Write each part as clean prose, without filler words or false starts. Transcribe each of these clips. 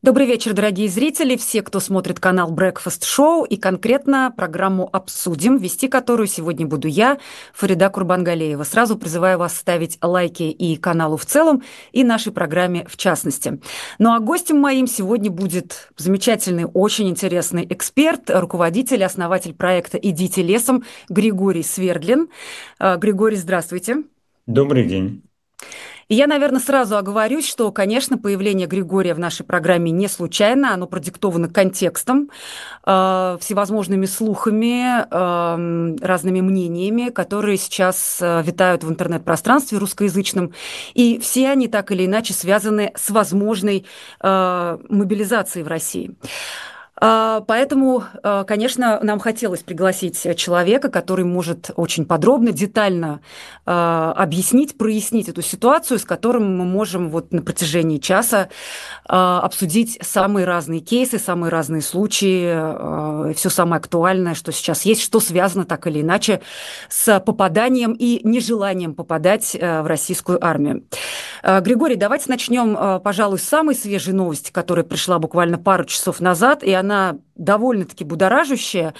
Добрый вечер, дорогие зрители, все, кто смотрит канал Breakfast Show и конкретно программу «Обсудим», вести которую сегодня буду я, Фарида Курбангалеева. Сразу призываю вас ставить лайки и каналу в целом, и нашей программе в частности. Ну а гостем моим сегодня будет замечательный, очень интересный эксперт, руководитель, основатель проекта «Идите лесом» Григорий Свердлин. Григорий, здравствуйте. Добрый день. И я, наверное, сразу оговорюсь, что, конечно, появление Григория в нашей программе не случайно, оно продиктовано контекстом, всевозможными слухами, разными мнениями, которые сейчас витают в интернет-пространстве русскоязычном, и все они так или иначе связаны с возможной мобилизацией в России. Поэтому, конечно, нам хотелось пригласить человека, который может очень подробно, детально объяснить, прояснить эту ситуацию, с которым мы можем вот на протяжении часа обсудить самые разные кейсы, самые разные случаи, все самое актуальное, что сейчас есть, что связано так или иначе с попаданием и нежеланием попадать в российскую армию. Григорий, давайте начнем, пожалуй, с самой свежей новости, которая пришла буквально пару часов назад, и она довольно-таки будоражащая.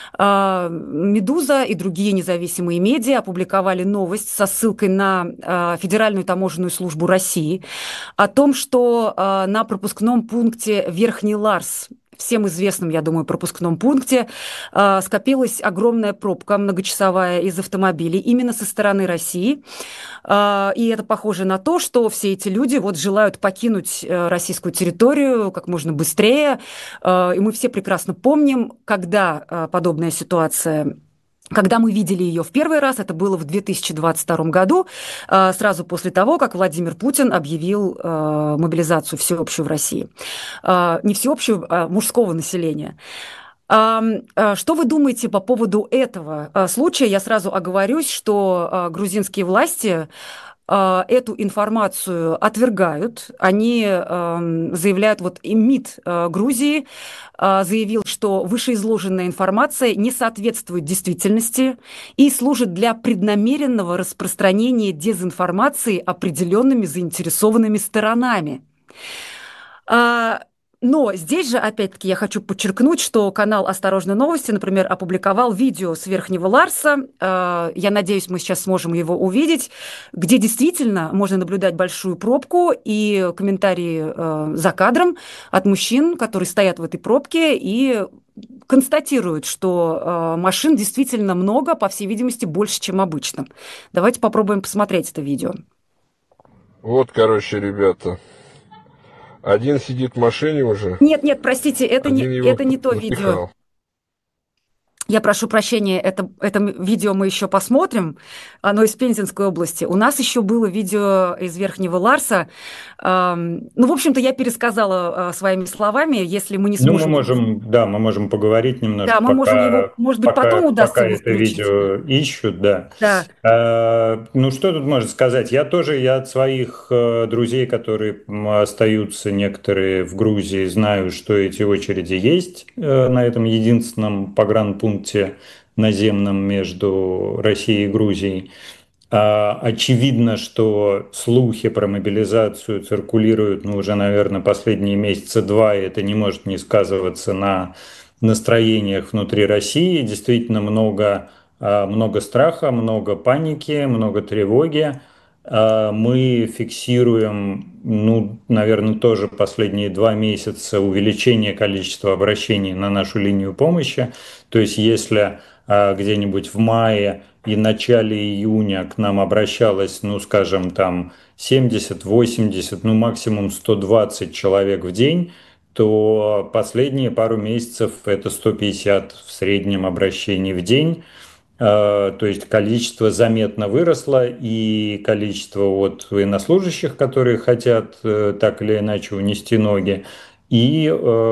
«Медуза» и другие независимые медиа опубликовали новость со ссылкой на Федеральную таможенную службу России о том, что на пропускном пункте Верхний Ларс, всем известном, я думаю, пропускном пункте, скопилась огромная пробка многочасовая из автомобилей именно со стороны России. И это похоже на то, что все эти люди вот желают покинуть российскую территорию как можно быстрее. И мы все прекрасно помним, когда подобная ситуация. Когда мы видели ее в первый раз, это было в 2022 году, сразу после того, как Владимир Путин объявил мобилизацию всеобщую в России. Не всеобщую, а мужского населения. Что вы думаете по поводу этого случая? Я сразу оговорюсь, что грузинские власти эту информацию отвергают. Они заявляют, вот и МИД Грузии заявил, что вышеизложенная информация не соответствует действительности и служит для преднамеренного распространения дезинформации определенными заинтересованными сторонами. Но здесь же, опять-таки, я хочу подчеркнуть, что канал «Осторожно, новости», например, опубликовал видео с Верхнего Ларса. Я надеюсь, мы сейчас сможем его увидеть, где действительно можно наблюдать большую пробку и комментарии за кадром от мужчин, которые стоят в этой пробке и констатируют, что машин действительно много, по всей видимости, больше, чем обычно. Давайте попробуем посмотреть это видео. Вот, короче, ребята. Один сидит в машине уже, Нет, нет, простите, один его это не то видео. напихал. Я прошу прощения, это видео мы еще посмотрим, оно из Пензенской области. У нас еще было видео из Верхнего Ларса. Ну, в общем-то, я пересказала своими словами, если мы не Ну, мы сможем... можем, да, мы можем поговорить Да, немножко, мы можем его, может быть, потом удастся пока его это включить. видео ищут, да. Да. Ну, что тут можно сказать? Я от своих друзей, которые остаются некоторые в Грузии, знаю, что эти очереди есть на этом единственном погранпункте наземном между Россией и Грузией. Очевидно, что слухи про мобилизацию циркулируют, ну, уже, наверное, последние месяца два, и это не может не сказываться на настроениях внутри России. Действительно много страха, много паники, много тревоги. Мы фиксируем, ну, наверное, тоже последние 2 месяца увеличение количества обращений на нашу линию помощи. То есть если где-нибудь в мае и начале июня к нам обращалось, ну, скажем, там 70, 80, ну, максимум 120 человек в день, то последние пару месяцев это 150 в среднем обращений в день. То есть количество заметно выросло, и количество от военнослужащих, которые хотят так или иначе унести ноги, и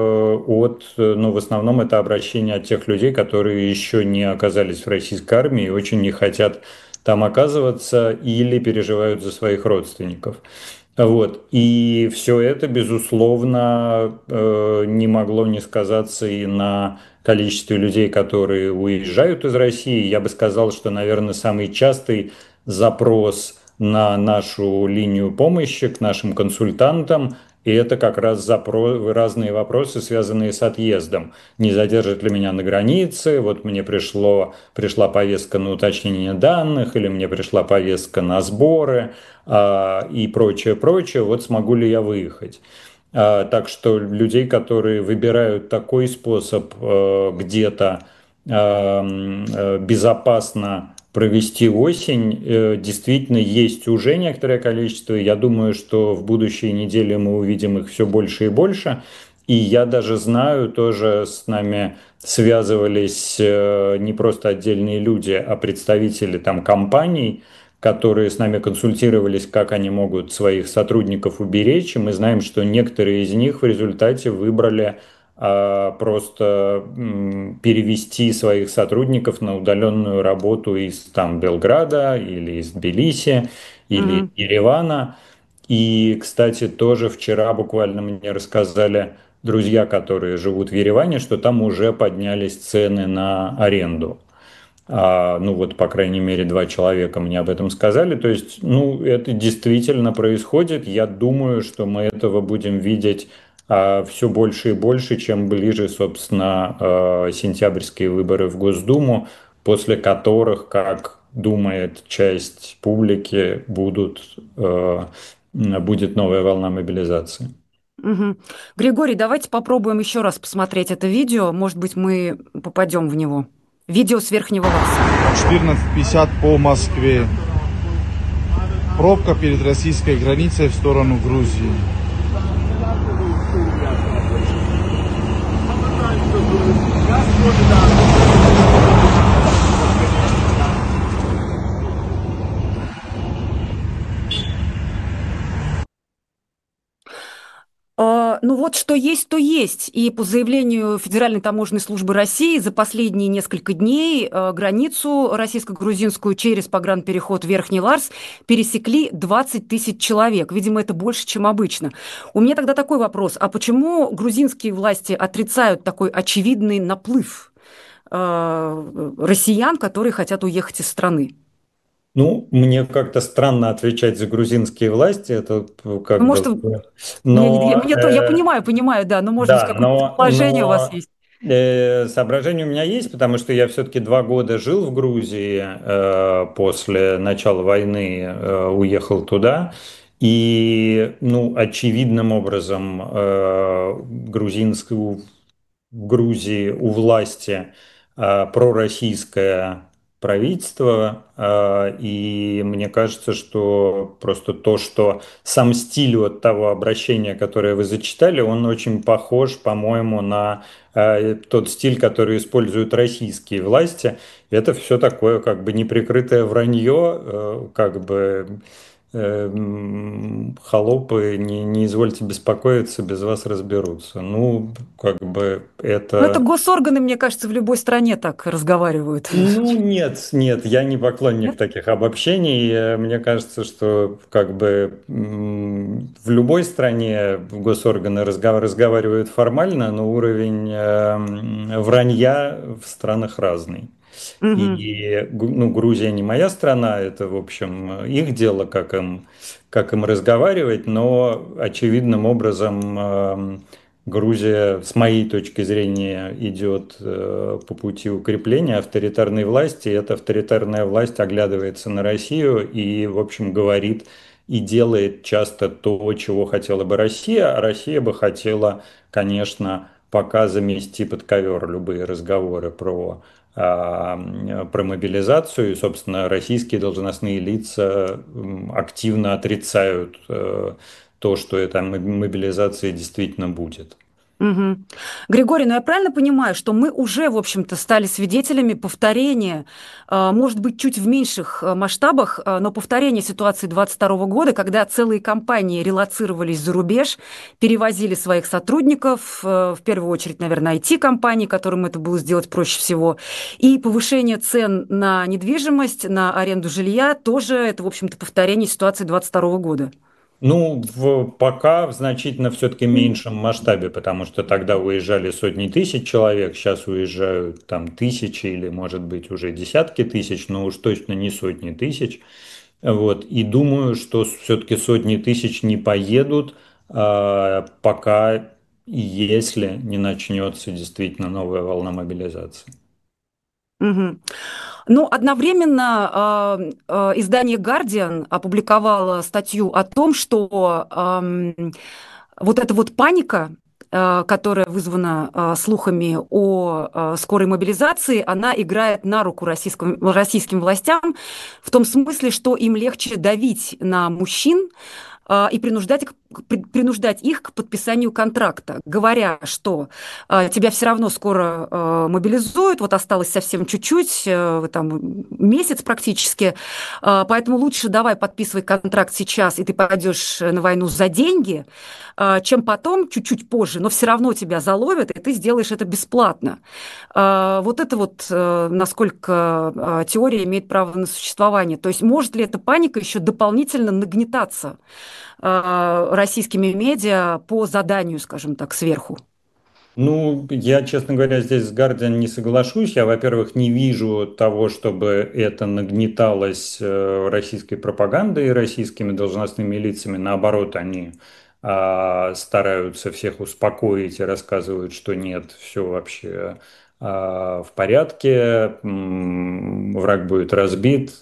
ну, в основном это обращение от тех людей, которые еще не оказались в российской армии и очень не хотят там оказываться или переживают за своих родственников. Вот. И все это, безусловно, не могло не сказаться и на количестве людей, которые уезжают из России. Я бы сказал, что, наверное, самый частый запрос на нашу линию помощи к нашим консультантам – И это как раз разные вопросы, связанные с отъездом. Не задержат ли меня на границе? Вот мне пришла повестка на уточнение данных, или мне пришла повестка на сборы, и прочее, прочее. Вот смогу ли я выехать? Так что людей, которые выбирают такой способ где-то безопасно провести осень, действительно есть уже некоторое количество. Я думаю, что в будущие недели мы увидим их все больше и больше. И я даже знаю, тоже с нами связывались не просто отдельные люди, а представители там компаний, которые с нами консультировались, как они могут своих сотрудников уберечь. И мы знаем, что некоторые из них в результате выбрали просто перевести своих сотрудников на удаленную работу из там Белграда или из Тбилиси или из Мгм. Еревана. И, кстати, тоже вчера буквально мне рассказали друзья, которые живут в Ереване, что там уже поднялись цены на аренду. Ну вот, по крайней мере, два человека мне об этом сказали. То есть, ну, это действительно происходит. Я думаю, что мы этого будем видеть все больше и больше, чем ближе, собственно, сентябрьские выборы в Госдуму, после которых, как думает часть публики, будет новая волна мобилизации. Мгм. Григорий, давайте попробуем еще раз посмотреть это видео. Может быть, мы попадем в него. Видео с Верхнего Ларса. 14:50 по Москве. Пробка перед российской границей в сторону Грузии. Ну вот что есть, то есть. И по заявлению Федеральной таможенной службы России за последние несколько дней границу российско-грузинскую через погранпереход Верхний Ларс пересекли 20 тысяч человек. Видимо, это больше, чем обычно. У меня тогда такой вопрос. А почему грузинские власти отрицают такой очевидный наплыв россиян, которые хотят уехать из страны? Ну, мне как-то странно отвечать за грузинские власти, это Ну, как может, бы... мне Но, то, я понимаю, да, но, может быть, да, какое-то предположение у вас есть? соображение у меня есть, потому что я все-таки 2 года жил в Грузии, после начала войны уехал туда, и, ну, очевидным образом в Грузии у власти пророссийское правительство, и мне кажется, что просто то, что сам стиль от того обращения, которое вы зачитали, он очень похож, по-моему, на тот стиль, который используют российские власти. Это все такое как бы неприкрытое вранье, как бы холопы, не извольте беспокоиться, без вас разберутся. Ну, как бы Ну, это это... госорганы, мне кажется, в любой стране так разговаривают. Ну, нет, нет, я не поклонник Нет? таких обобщений. Мне кажется, что как бы в любой стране госорганы разговаривают формально, но уровень вранья в странах разный. Мгм. И ну, Грузия не моя страна, это, в общем, их дело, как им разговаривать, но очевидным образом Грузия, с моей точки зрения, идет по пути укрепления авторитарной власти. И эта авторитарная власть оглядывается на Россию и, в общем, говорит и делает часто то, чего хотела бы Россия. А Россия бы хотела, конечно, пока замести под ковер любые разговоры про мобилизацию. И, собственно, российские должностные лица активно отрицают то, что эта мобилизация действительно будет. Мгм. Григорий, ну я правильно понимаю, что мы уже, в общем-то, стали свидетелями повторения, может быть, чуть в меньших масштабах, но повторения ситуации 22 года, когда целые компании релоцировались за рубеж, перевозили своих сотрудников, в первую очередь, наверное, IT-компании, которым это было сделать проще всего, и повышение цен на недвижимость, на аренду жилья, тоже это, в общем-то, повторение ситуации 22 года. Ну, пока в значительно все-таки меньшем масштабе, потому что тогда уезжали сотни тысяч человек, сейчас уезжают там тысячи или, может быть, уже десятки тысяч, но уж точно не сотни тысяч. Вот. И думаю, что все-таки сотни тысяч не поедут, пока, если не начнется действительно новая волна мобилизации. Мгм. Ну, одновременно издание «Гардиан» опубликовало статью о том, что вот эта вот паника, которая вызвана слухами о скорой мобилизации, она играет на руку российским властям в том смысле, что им легче давить на мужчин, и принуждать их к подписанию контракта, говоря, что тебя все равно скоро мобилизуют, вот осталось совсем чуть-чуть, там месяц практически, поэтому лучше давай подписывай контракт сейчас, и ты пойдешь на войну за деньги, чем потом, чуть-чуть позже, но все равно тебя заловят, и ты сделаешь это бесплатно. Вот это вот насколько теория имеет право на существование. То есть может ли эта паника еще дополнительно нагнетаться российскими медиа по заданию, скажем так, сверху? Ну, я, честно говоря, здесь с Гардиан не соглашусь. Я, во-первых, не вижу того, чтобы это нагнеталось российской пропагандой и российскими должностными лицами. Наоборот, они стараются всех успокоить и рассказывают, что нет, все вообще в порядке, враг будет разбит,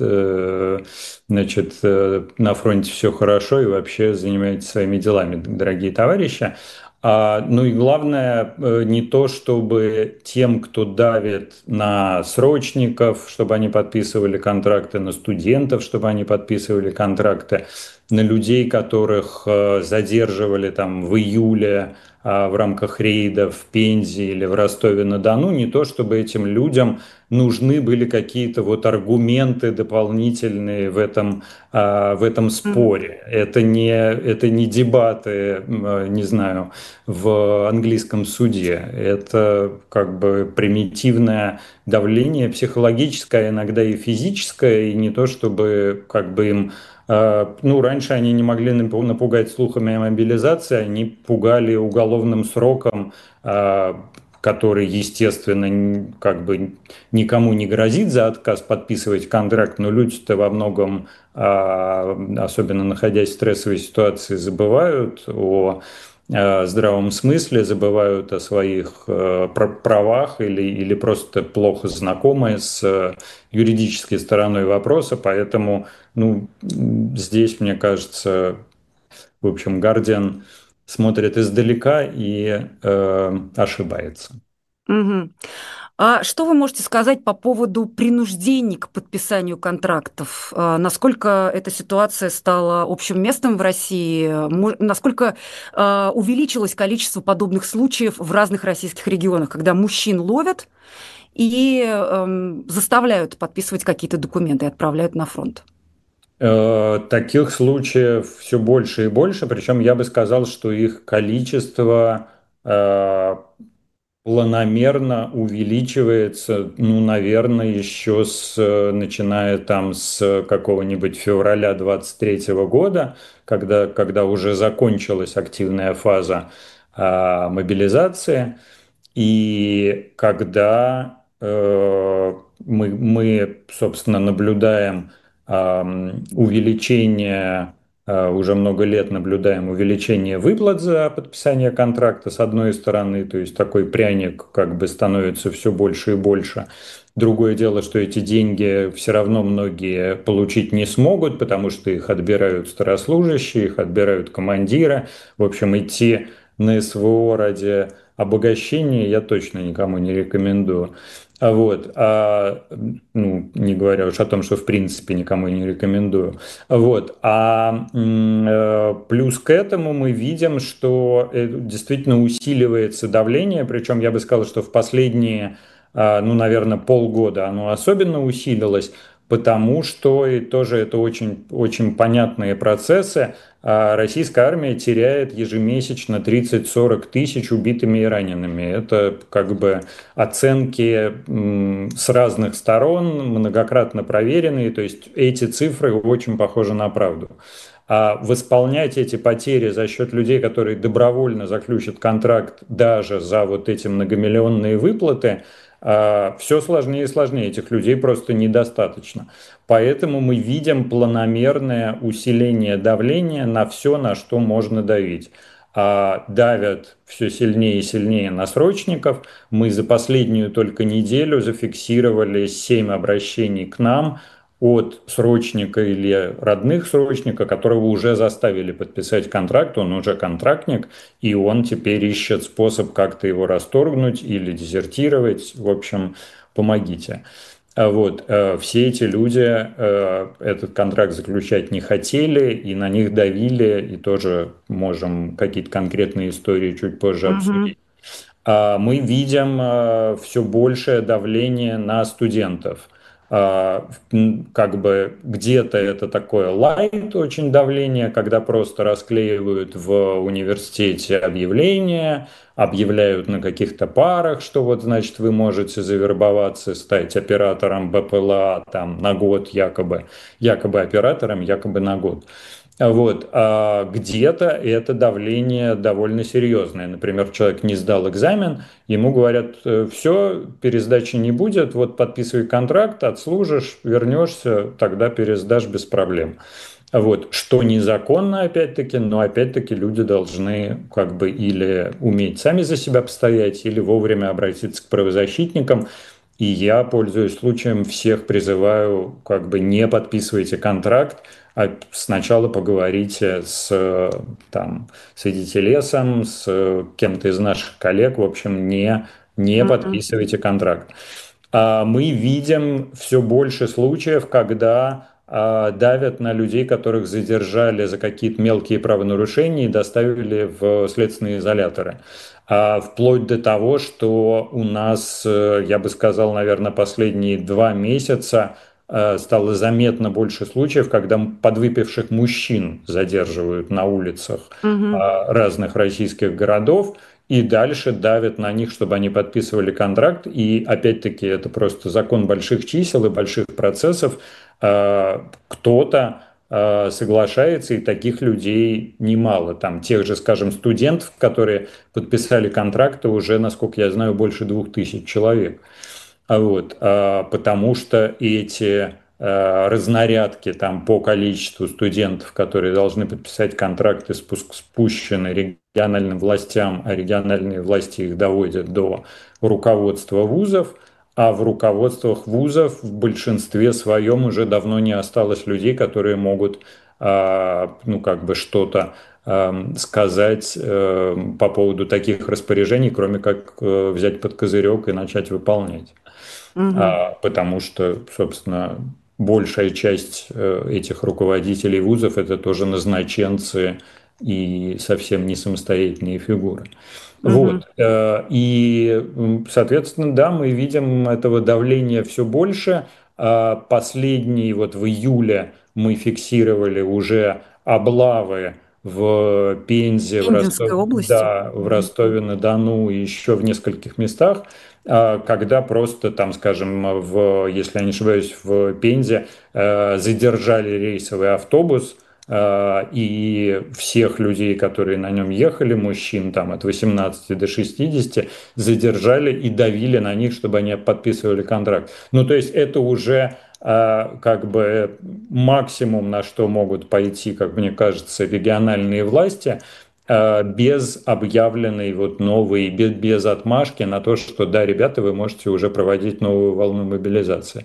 значит, на фронте все хорошо и вообще занимайтесь своими делами, дорогие товарищи. Ну и главное, не то, чтобы тем, кто давит на срочников, чтобы они подписывали контракты, на студентов, чтобы они подписывали контракты, на людей, которых задерживали там в июле в рамках рейда в Пензе или в Ростове-на-Дону, не то, чтобы этим людям нужны были какие-то вот аргументы дополнительные в этом споре. Это не дебаты, не знаю, в английском суде. Это как бы примитивное давление психологическое, иногда и физическое, и не то, чтобы как бы им ну, раньше они не могли напугать слухами о мобилизации, они пугали уголовным сроком, который, естественно, как бы никому не грозит за отказ подписывать контракт, но люди-то во многом, особенно находясь в стрессовой ситуации, забывают о здравом смысле, забывают о своих правах или просто плохо знакомы с юридической стороной вопроса, поэтому ну, здесь, мне кажется, в общем, Гардиан смотрит издалека и ошибается. Мгм. А что вы можете сказать по поводу принуждений к подписанию контрактов? Насколько эта ситуация стала общим местом в России? Насколько увеличилось количество подобных случаев в разных российских регионах, когда мужчин ловят и заставляют подписывать какие-то документы и отправляют на фронт? Таких случаев все больше и больше, причем я бы сказал, что их количество планомерно увеличивается, ну, наверное, еще начиная там с какого-нибудь февраля 23 года, когда уже закончилась активная фаза мобилизации, и когда мы, собственно, наблюдаем увеличение, уже много лет наблюдаем увеличение выплат за подписание контракта с одной стороны, то есть такой пряник как бы становится все больше и больше. Другое дело, что эти деньги все равно многие получить не смогут, потому что их отбирают старослужащие, их отбирают командиры. В общем, идти на СВО ради обогащения я точно никому не рекомендую. Ну, не говоря уж о том, что в принципе никому не рекомендую. Плюс к этому мы видим, что действительно усиливается давление, причем я бы сказал, что в последние, ну, наверное, полгода оно особенно усилилось, потому что и тоже это очень, очень понятные процессы. Российская армия теряет ежемесячно 30-40 тысяч убитыми и ранеными. Это как бы оценки с разных сторон, многократно проверенные, то есть эти цифры очень похожи на правду. А восполнять эти потери за счет людей, которые добровольно заключат контракт даже за вот эти многомиллионные выплаты, все сложнее и сложнее, этих людей просто недостаточно. Поэтому мы видим планомерное усиление давления на все, на что можно давить. давят все сильнее и сильнее на срочников. Мы за последнюю только неделю зафиксировали 7 обращений к нам от срочника или родных срочника, которого уже заставили подписать контракт, он уже контрактник, и он теперь ищет способ как-то его расторгнуть или дезертировать. В общем, помогите. Вот, все эти люди этот контракт заключать не хотели, и на них давили, и тоже можем какие-то конкретные истории чуть позже Мгм. обсудить. Мы видим все большее давление на студентов. Как бы где-то это такое лайт очень давление, когда просто расклеивают в университете объявления, объявляют на каких-то парах, что вот, значит, вы можете завербоваться, стать оператором БПЛА там на год якобы оператором, якобы на год. Вот. А где-то это давление довольно серьезное. Например, человек не сдал экзамен, ему говорят, все, пересдачи не будет, вот подписывай контракт, отслужишь, вернешься, тогда пересдашь без проблем. Вот, что незаконно, опять-таки, но опять-таки люди должны как бы или уметь сами за себя постоять, или вовремя обратиться к правозащитникам. И я, пользуясь случаем, всех призываю, как бы не подписывайте контракт, а сначала поговорите там, с Эдителесом, с кем-то из наших коллег, в общем, не Мгм. подписывайте контракт. Мы видим все больше случаев, когда давят на людей, которых задержали за какие-то мелкие правонарушения и доставили в следственные изоляторы. Вплоть до того, что у нас, я бы сказал, наверное, последние 2 месяца стало заметно больше случаев, когда подвыпивших мужчин задерживают на улицах Мгм. разных российских городов и дальше давят на них, чтобы они подписывали контракт. И опять-таки это просто закон больших чисел и больших процессов. Кто-то соглашается, и таких людей немало. Там тех же, скажем, студентов, которые подписали контракты, уже, насколько я знаю, больше 2000 человек. Вот, потому что эти разнарядки там по количеству студентов, которые должны подписать контракты, спущены региональным властям, а региональные власти их доводят до руководства вузов, а в руководствах вузов в большинстве своем уже давно не осталось людей, которые могут ну, как бы что-то сказать по поводу таких распоряжений, кроме как взять под козырек и начать выполнять. Мгм. Потому что, собственно, большая часть этих руководителей вузов это тоже назначенцы и совсем не самостоятельные фигуры. Мгм. Вот. И, соответственно, да, мы видим этого давления все больше. Последний, вот в июле мы фиксировали уже облавы в Пензе, Пензенской области. да, в Мгм. Ростове-на-Дону и еще в нескольких местах, когда просто там, скажем, если я не ошибаюсь, в Пензе задержали рейсовый автобус, и всех людей, которые на нем ехали, мужчин там от 18 до 60, задержали и давили на них, чтобы они подписывали контракт. Ну, то есть это уже как бы максимум, на что могут пойти, как мне кажется, региональные власти, без объявленной вот новой, без отмашки на то, что да, ребята, вы можете уже проводить новую волну мобилизации.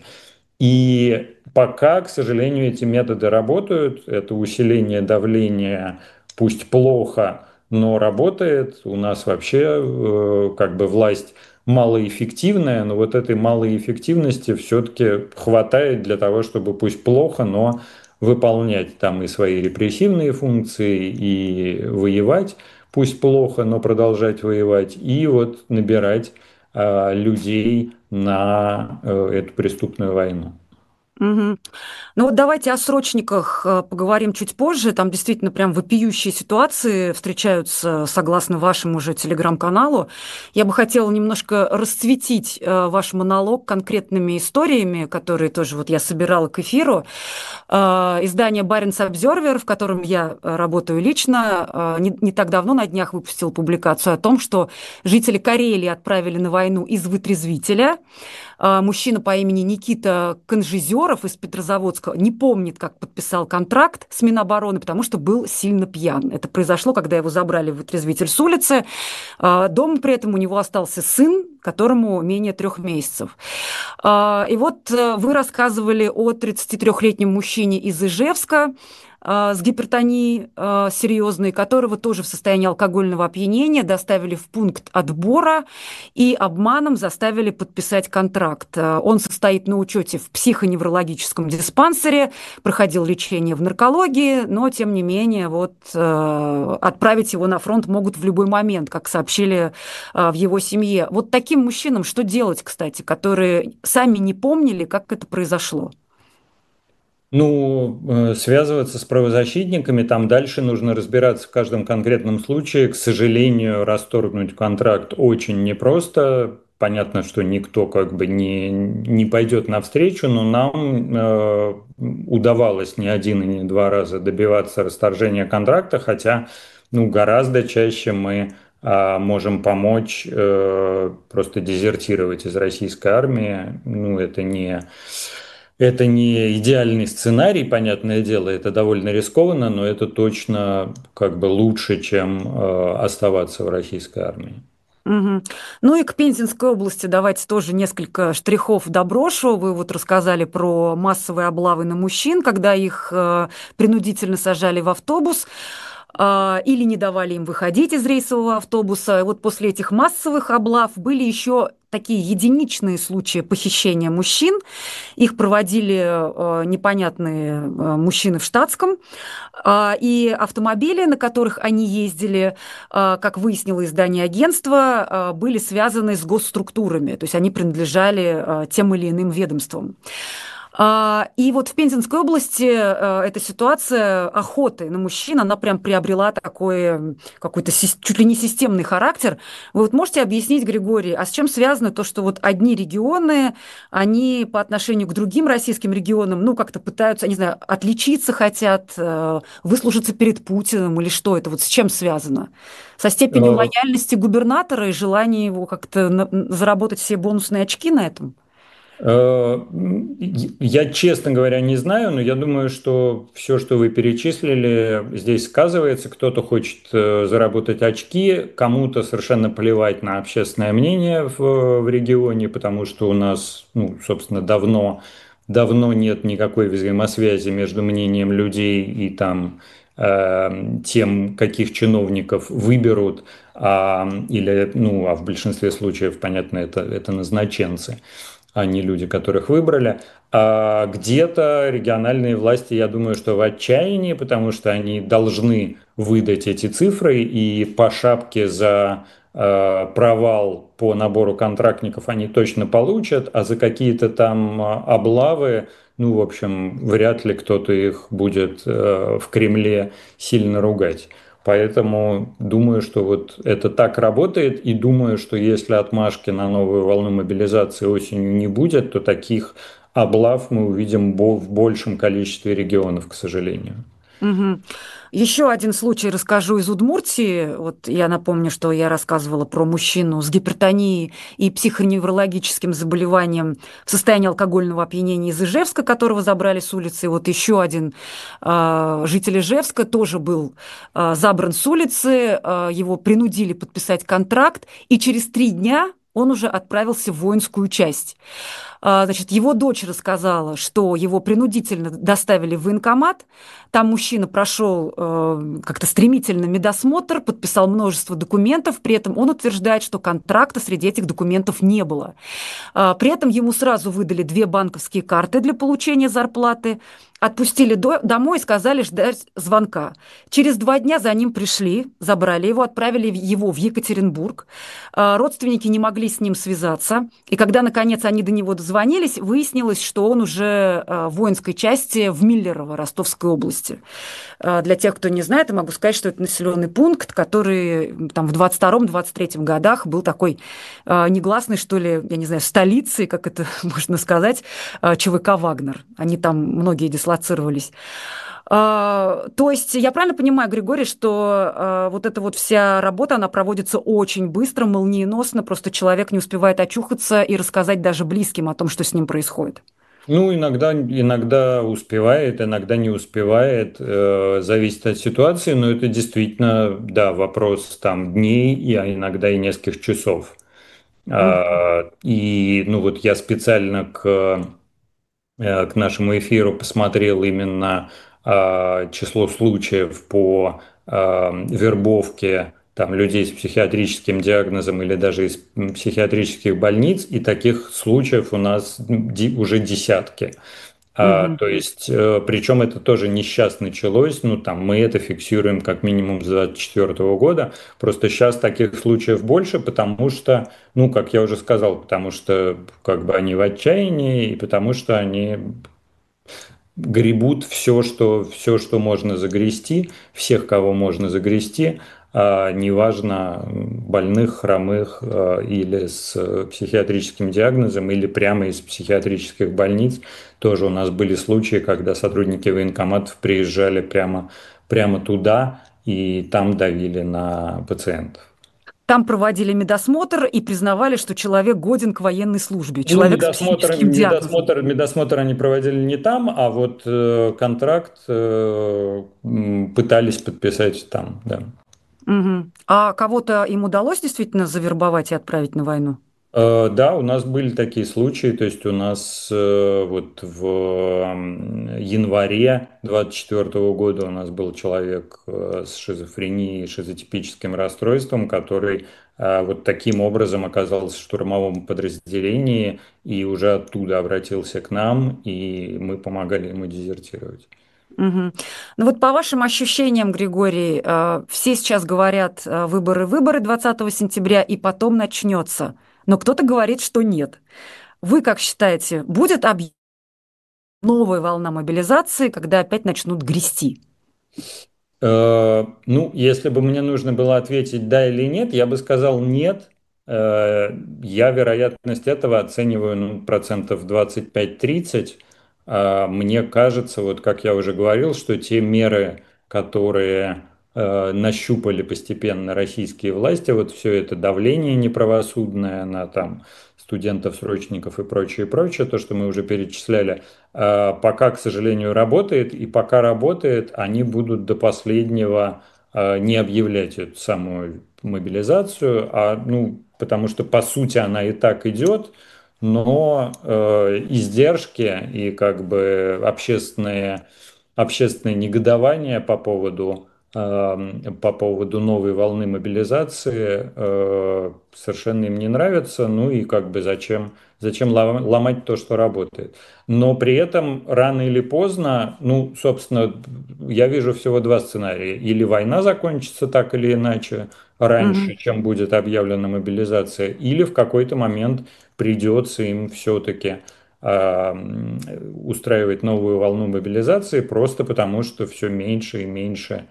И пока, к сожалению, эти методы работают, это усиление давления, пусть плохо, но работает. У нас вообще как бы власть малоэффективная, но вот этой малоэффективности все-таки хватает для того, чтобы пусть плохо, но выполнять там и свои репрессивные функции, и воевать, пусть плохо, но продолжать воевать, и вот набирать людей на эту преступную войну. Мгм. Ну вот давайте о срочниках поговорим чуть позже. Там действительно прям вопиющие ситуации встречаются, согласно вашему же телеграм-каналу. Я бы хотела немножко расцветить ваш монолог конкретными историями, которые тоже вот я собирала к эфиру. Издание «Баренц Обзервер», в котором я работаю лично, не так давно на днях выпустил публикацию о том, что жители Карелии отправили на войну из вытрезвителя. мужчина по имени Никита Конжизеров из Петрозаводска не помнит, как подписал контракт с Минобороны, потому что был сильно пьян. Это произошло, когда его забрали в отрезвитель с улицы. Дома при этом у него остался сын, которому менее 3 месяцев. И вот вы рассказывали о 33-летнем мужчине из Ижевска с гипертонией серьезной, которого тоже в состоянии алкогольного опьянения доставили в пункт отбора и обманом заставили подписать контракт. Он состоит на учете в психоневрологическом диспансере, проходил лечение в наркологии, но, тем не менее, вот, отправить его на фронт могут в любой момент, как сообщили в его семье. Вот таким мужчинам что делать, кстати, которые сами не помнили, как это произошло? Ну, связываться с правозащитниками, там дальше нужно разбираться в каждом конкретном случае. К сожалению, расторгнуть контракт очень непросто. Понятно, что никто как бы не пойдет навстречу, но нам удавалось не один и не два раза добиваться расторжения контракта, хотя ну, гораздо чаще мы можем помочь просто дезертировать из российской армии. Ну, это не идеальный сценарий, понятное дело, это довольно рискованно, но это точно как бы лучше, чем оставаться в российской армии. Мгм. Ну и к Пензенской области давайте тоже несколько штрихов доброшу. Вы вот рассказали про массовые облавы на мужчин, когда их принудительно сажали в автобус или не давали им выходить из рейсового автобуса. И вот после этих массовых облав были еще такие единичные случаи похищения мужчин. Их проводили непонятные мужчины в штатском. И автомобили, на которых они ездили, как выяснило издание агентства, были связаны с госструктурами. То есть они принадлежали тем или иным ведомствам. И вот в Пензенской области эта ситуация охоты на мужчин, она прям приобрела такой какой-то чуть ли не системный характер. Вы вот можете объяснить, Григорий, а с чем связано то, что вот одни регионы, они по отношению к другим российским регионам, ну, как-то пытаются, не знаю, отличиться хотят, выслужиться перед Путиным или что это? Вот с чем связано? Со степенью лояльности губернатора и желания его как-то заработать все бонусные очки на этом? Я, честно говоря, не знаю, но я думаю, что все, что вы перечислили, здесь сказывается. Кто-то хочет заработать очки, кому-то совершенно плевать на общественное мнение в регионе, потому что у нас, ну, собственно, давно нет никакой взаимосвязи между мнением людей и там тем, каких чиновников выберут, или, ну, а в большинстве случаев, понятно, это назначенцы, а не люди, которых выбрали. А где-то региональные власти, я думаю, что в отчаянии, потому что они должны выдать эти цифры, и по шапке за провал по набору контрактников они точно получат, а за какие-то там облавы, ну, в общем, вряд ли кто-то их будет в Кремле сильно ругать. Поэтому думаю, что вот это так работает, и думаю, что если отмашки на новую волну мобилизации осенью не будет, то таких облав мы увидим в большем количестве регионов, к сожалению. Мгм. Еще один случай расскажу из Удмуртии. Вот я напомню, что я рассказывала про мужчину с гипертонией и психоневрологическим заболеванием в состоянии алкогольного опьянения из Ижевска, которого забрали с улицы. И вот еще один житель Ижевска тоже был забран с улицы, его принудили подписать контракт, и через 3 дня он уже отправился в воинскую часть. Значит, его дочь рассказала, что его принудительно доставили в военкомат. Там мужчина прошел как-то стремительно медосмотр, подписал множество документов. При этом он утверждает, что контракта среди этих документов не было. При этом ему сразу выдали 2 банковские карты для получения зарплаты. Отпустили домой и сказали ждать звонка. Через 2 дня за ним пришли, забрали его, отправили его в Екатеринбург. Родственники не могли с ним связаться. И когда, наконец, они до него дозвонились, выяснилось, что он уже в воинской части в Миллерово, Ростовской области. Для тех, кто не знает, я могу сказать, что это населенный пункт, который там в 22-23 годах был такой негласный, что ли, я не знаю, столицей, как это можно сказать, ЧВК «Вагнер». Они там многие дислокации дислоцировались. То есть я правильно понимаю, Григорий, что вот эта вот вся работа, она проводится очень быстро, молниеносно, просто человек не успевает очухаться и рассказать даже близким о том, что с ним происходит? Ну, иногда успевает, иногда не успевает, зависит от ситуации, но это действительно, да, вопрос там дней, а иногда и нескольких часов. И, ну, вот я специально к нашему эфиру посмотрел именно число случаев по вербовке там, людей с психиатрическим диагнозом или даже из психиатрических больниц, и таких случаев у нас уже десятки. Мгм. То есть, причем это тоже не сейчас началось, ну там мы это фиксируем как минимум с 2024 года, просто сейчас таких случаев больше, потому что, ну как я уже сказал, потому что как бы они в отчаянии и потому что они гребут все, что можно загрести, всех, кого можно загрести, неважно, больных, хромых или с психиатрическим диагнозом, или прямо из психиатрических больниц. Тоже у нас были случаи, когда сотрудники военкоматов приезжали прямо туда и там давили на пациентов. Там проводили медосмотр и признавали, что человек годен к военной службе, Ну, человек с психическим диагнозом. медосмотр они проводили не там, а вот контракт пытались подписать там, да. Мгм. А кого-то им удалось действительно завербовать и отправить на войну? Да, у нас были такие случаи, то есть у нас вот в январе 24 года у нас был человек с шизофренией, шизотипическим расстройством, который вот таким образом оказался в штурмовом подразделении и уже оттуда обратился к нам, и мы помогали ему дезертировать. Мгм. Ну вот по вашим ощущениям, Григорий, все сейчас говорят выборы 20 сентября, и потом начнется. Но кто-то говорит, что нет. Вы как считаете, будет новая волна мобилизации, когда опять начнут грести? Ну, если бы мне нужно было ответить да или нет, я бы сказал нет. Я вероятность этого оцениваю, ну, процентов 25-30. Мне кажется, вот как я уже говорил, что те меры, которые нащупали постепенно российские власти, вот все это давление неправосудное на там студентов, срочников и прочее, прочее, то, что мы уже перечисляли, пока, к сожалению, работает, и пока работает, они будут до последнего не объявлять эту самую мобилизацию, ну, потому что, по сути, она и так идет, но издержки и как бы общественное негодование по поводу новой волны мобилизации совершенно им не нравится, ну и как бы зачем ломать то, что работает. Но при этом рано или поздно, ну, собственно, я вижу всего два сценария. Или война закончится так или иначе раньше, Мгм. чем будет объявлена мобилизация, или в какой-то момент придется им все-таки устраивать новую волну мобилизации, просто потому что все меньше и меньше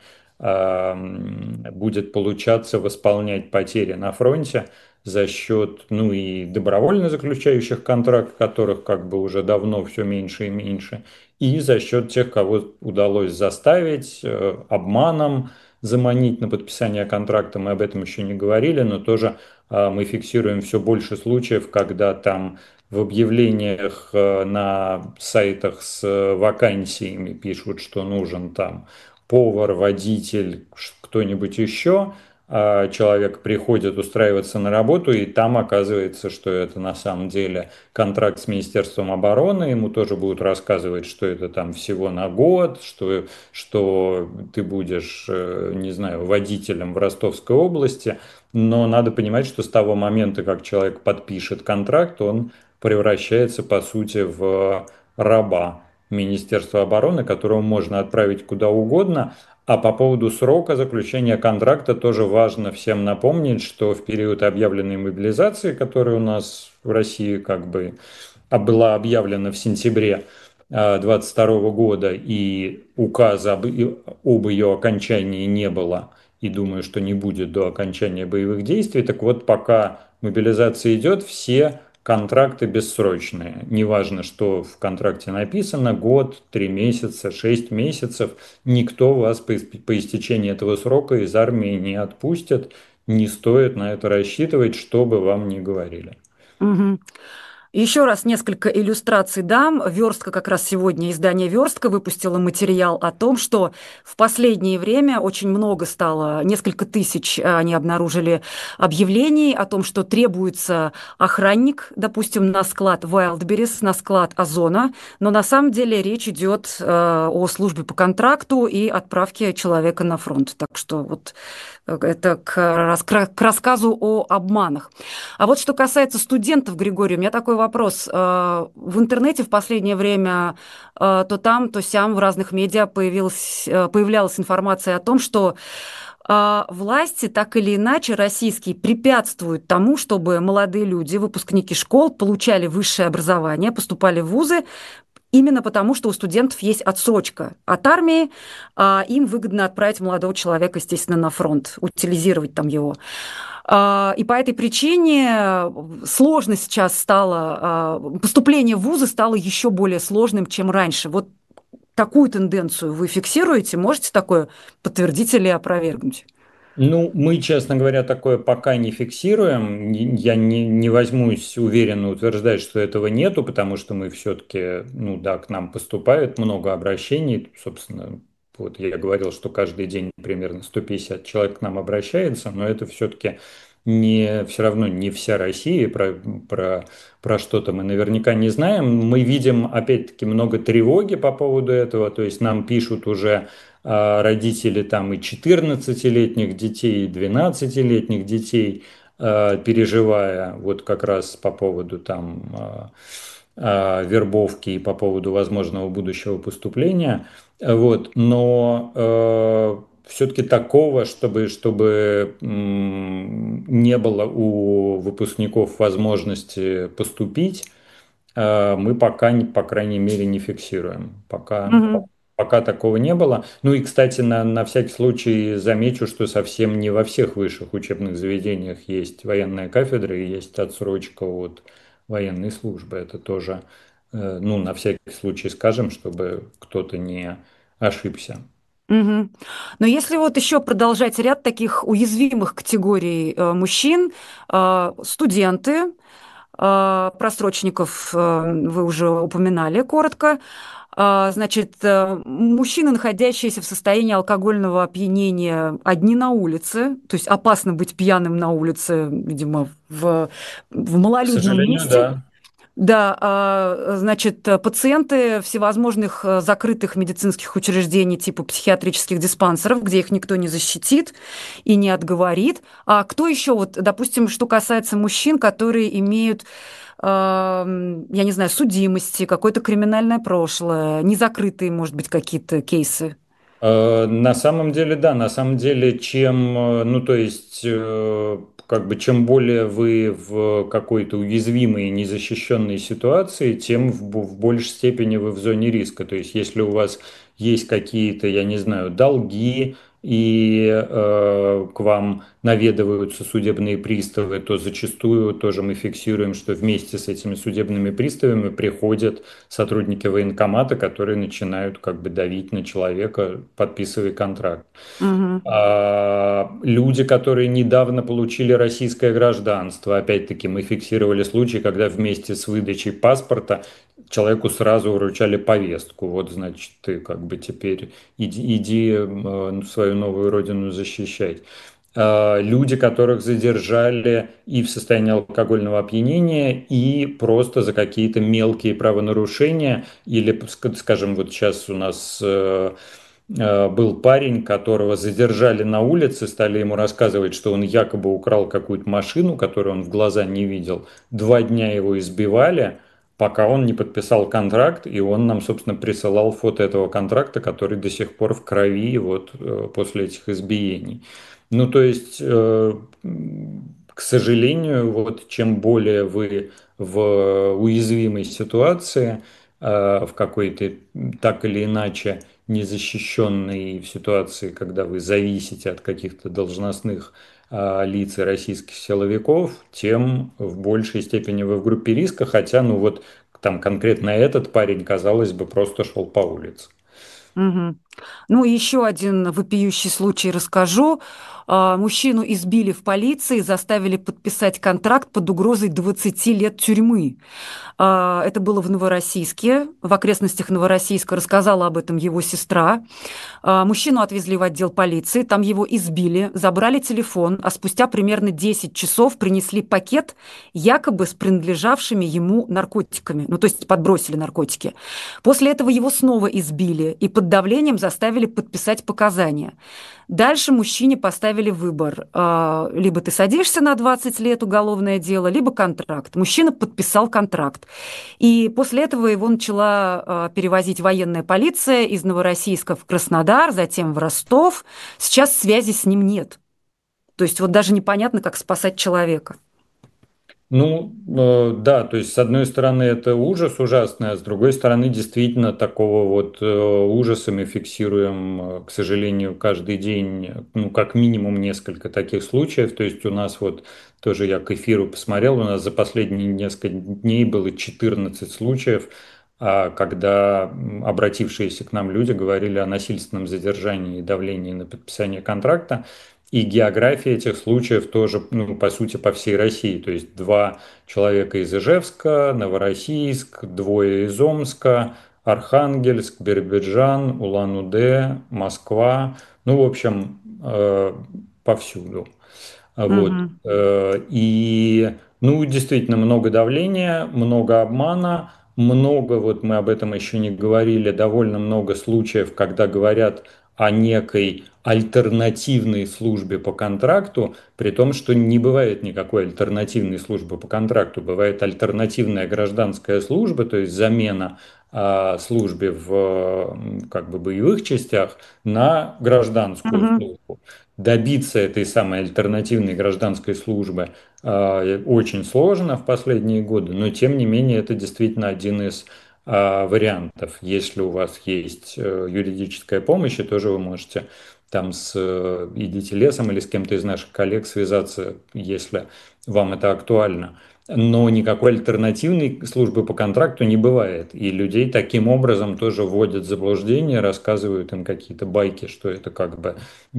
будет получаться восполнять потери на фронте за счет, ну и добровольно заключающих контракт, которых как бы уже давно все меньше и меньше, и за счет тех, кого удалось заставить обманом заманить на подписание контракта. Мы об этом еще не говорили, но тоже мы фиксируем все больше случаев, когда там в объявлениях на сайтах с вакансиями пишут, что нужен там повар, водитель, кто-нибудь еще, человек приходит устраиваться на работу, и там оказывается, что это на самом деле контракт с Министерством обороны, ему тоже будут рассказывать, что это там всего на год, что ты будешь, не знаю, водителем в Ростовской области, но надо понимать, что с того момента, как человек подпишет контракт, он превращается, по сути, в раба Министерства обороны, которого можно отправить куда угодно. А по поводу срока заключения контракта тоже важно всем напомнить, что в период объявленной мобилизации, которая у нас в России как бы была объявлена в сентябре 2022 года, и указа об ее окончании не было, и думаю, что не будет до окончания боевых действий. Так вот, пока мобилизация идет, все контракты бессрочные. Неважно, что в контракте написано, год, 3 месяца, 6 месяцев, никто вас по истечении этого срока из армии не отпустит, не стоит на это рассчитывать, что бы вам ни говорили. Мгм. Еще раз несколько иллюстраций дам. Верстка, как раз сегодня издание Верстка выпустило материал о том, что в последнее время очень много стало, несколько тысяч они обнаружили объявлений о том, что требуется охранник, допустим, на склад Wildberries, на склад Озона, но на самом деле речь идет о службе по контракту и отправке человека на фронт. Так что вот это к рассказу о обманах. А вот что касается студентов, Григорий, у меня такой вопрос. В интернете в последнее время то там, то сям в разных медиа появлялась информация о том, что власти так или иначе российские препятствуют тому, чтобы молодые люди, выпускники школ, получали высшее образование, поступали в вузы, именно потому, что у студентов есть отсрочка от армии, а им выгодно отправить молодого человека, естественно, на фронт, утилизировать там его. И по этой причине сложно сейчас стало, поступление в вузы стало еще более сложным, чем раньше. Вот такую тенденцию вы фиксируете? Можете такое подтвердить или опровергнуть? Ну, мы, честно говоря, такое пока не фиксируем. Я не возьмусь уверенно утверждать, что этого нету, потому что мы все-таки, ну да, к нам поступает много обращений. Собственно, вот я говорил, что каждый день примерно 150 человек к нам обращается, но это все-таки все равно не вся Россия, про что-то мы наверняка не знаем. Мы видим, опять-таки, много тревоги по поводу этого, то есть нам пишут уже родители там и 14-летних детей, и 12-летних детей, переживая вот как раз по поводу там вербовки и по поводу возможного будущего поступления. Вот. Но все-таки такого, чтобы не было у выпускников возможности поступить, мы пока, по крайней мере, не фиксируем. Пока такого не было. Ну и, кстати, на всякий случай замечу, что совсем не во всех высших учебных заведениях есть военная кафедра и есть отсрочка от военной службы. Это тоже, ну, на всякий случай скажем, чтобы кто-то не ошибся. Мгм. Но если вот еще продолжать ряд таких уязвимых категорий мужчин, студенты, просрочников вы уже упоминали коротко. Значит, мужчины, находящиеся в состоянии алкогольного опьянения, одни на улице, то есть опасно быть пьяным на улице, видимо, в К малолюдном сожалению, месте. да. Да, значит, пациенты всевозможных закрытых медицинских учреждений типа психиатрических диспансеров, где их никто не защитит и не отговорит. А кто еще, вот, допустим, что касается мужчин, которые имеют, я не знаю, судимости, какое-то криминальное прошлое, незакрытые, может быть, какие-то кейсы? На самом деле, да, на самом деле, ну, то есть, как бы, чем более вы в какой-то уязвимой, незащищенной ситуации, тем в большей степени вы в зоне риска. То есть, если у вас есть какие-то, я не знаю, долги, и к вам наведываются судебные приставы, то зачастую тоже мы фиксируем, что вместе с этими судебными приставами приходят сотрудники военкомата, которые начинают как бы давить на человека, подписывая контракт. Мгм. Люди, которые недавно получили российское гражданство, опять-таки мы фиксировали случаи, когда вместе с выдачей паспорта человеку сразу вручали повестку. Вот, значит, ты как бы теперь иди свою новую родину защищать. Люди, которых задержали и в состоянии алкогольного опьянения, и просто за какие-то мелкие правонарушения, или, скажем, вот сейчас у нас был парень, которого задержали на улице, стали ему рассказывать, что он якобы украл какую-то машину, которую он в глаза не видел. 2 дня его избивали, пока он не подписал контракт, и он нам, собственно, присылал фото этого контракта, который до сих пор в крови вот после этих избиений. Ну, то есть, к сожалению, вот чем более вы в уязвимой ситуации, в какой-то так или иначе незащищенный в ситуации, когда вы зависите от каких-то должностных лиц и российских силовиков, тем в большей степени вы в группе риска, хотя, ну вот там конкретно этот парень, казалось бы, просто шел по улице. Мгм. Ну, еще один вопиющий случай расскажу. Мужчину избили в полиции, заставили подписать контракт под угрозой 20 лет тюрьмы. Это было в Новороссийске, в окрестностях Новороссийска. Рассказала об этом его сестра. Мужчину отвезли в отдел полиции, там его избили, забрали телефон, а спустя примерно 10 часов принесли пакет якобы с принадлежавшими ему наркотиками. Ну, то есть подбросили наркотики. После этого его снова избили и под давлением заставили подписать показания. Дальше мужчине поставили выбор. Либо ты садишься на 20 лет, уголовное дело, либо контракт. Мужчина подписал контракт. И после этого его начала перевозить военная полиция из Новороссийска в Краснодар, затем в Ростов. Сейчас связи с ним нет. То есть вот даже непонятно, как спасать человека. Ну, да, то есть с одной стороны это ужас ужасный, а с другой стороны действительно такого вот ужаса мы фиксируем, к сожалению, каждый день, ну, как минимум несколько таких случаев. То есть у нас вот тоже я к эфиру посмотрел, у нас за последние несколько дней было 14 случаев, когда обратившиеся к нам люди говорили о насильственном задержании и давлении на подписание контракта. И география этих случаев тоже, ну, по сути, по всей России. То есть два человека из Ижевска, Новороссийск, двое из Омска, Архангельск, Биробиджан, Улан-Удэ, Москва. Ну, в общем, повсюду. Вот. Мгм. И, ну, действительно, много давления, много обмана, много, вот мы об этом еще не говорили, довольно много случаев, когда говорят о некой альтернативной службе по контракту, при том, что не бывает никакой альтернативной службы по контракту, бывает альтернативная гражданская служба, то есть замена службе в как бы боевых частях на гражданскую Мгм. службу. Добиться этой самой альтернативной гражданской службы очень сложно в последние годы, но тем не менее это действительно один из вариантов. Если у вас есть юридическая помощь, и тоже вы можете там с идите лесом или с кем-то из наших коллег связаться, если вам это актуально. Но никакой альтернативной службы по контракту не бывает. И людей таким образом тоже вводят в заблуждение, рассказывают им какие-то байки, что это как бы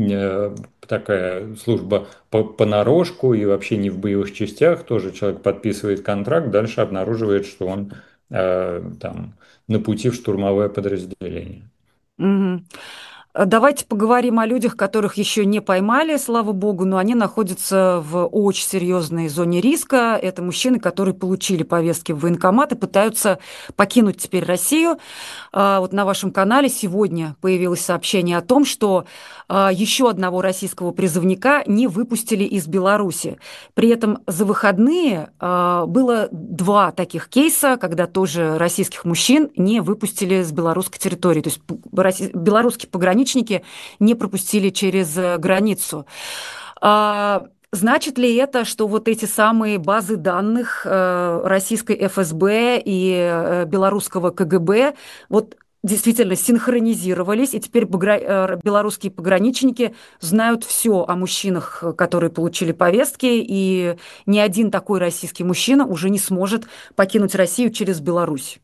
такая служба понарошку и вообще не в боевых частях. Тоже человек подписывает контракт, дальше обнаруживает, что он там на пути в штурмовое подразделение. Мгм. Давайте поговорим о людях, которых еще не поймали, слава богу, но они находятся в очень серьезной зоне риска. Это мужчины, которые получили повестки в военкомат и пытаются покинуть теперь Россию. Вот на вашем канале сегодня появилось сообщение о том, что еще одного российского призывника не выпустили из Беларуси. При этом за выходные было два таких кейса, когда тоже российских мужчин не выпустили с белорусской территории. То есть белорусские пограничники не пропустили через границу. Значит ли это, что вот эти самые базы данных российской ФСБ и белорусского КГБ вот действительно синхронизировались, и теперь белорусские пограничники знают все о мужчинах, которые получили повестки, и ни один такой российский мужчина уже не сможет покинуть Россию через Беларусь?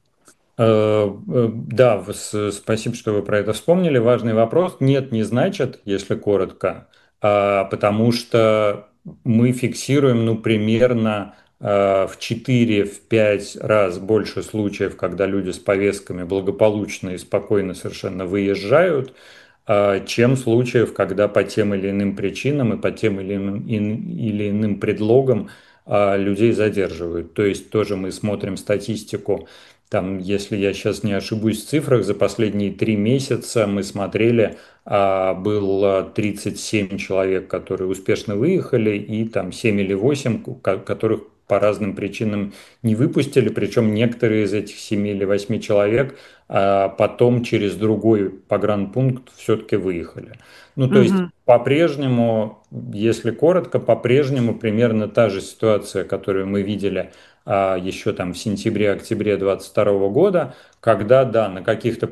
Да, спасибо, что вы про это вспомнили. Важный вопрос. Нет, не значит, если коротко, потому что мы фиксируем, ну, примерно в 4-5 раз больше случаев, когда люди с повестками благополучно и спокойно совершенно выезжают, чем случаев, когда по тем или иным причинам и по тем или иным предлогам людей задерживают. То есть тоже мы смотрим статистику. Там, если я сейчас не ошибусь в цифрах, за последние 3 месяца мы смотрели, было 37 человек, которые успешно выехали, и там 7 или 8, которых по разным причинам не выпустили, причем некоторые из этих 7 или 8 человек потом через другой погранпункт все-таки выехали. Ну, то есть Мгм. по-прежнему, если коротко, по-прежнему примерно та же ситуация, которую мы видели еще там в сентябре-октябре 22 года, когда, да, на каких-то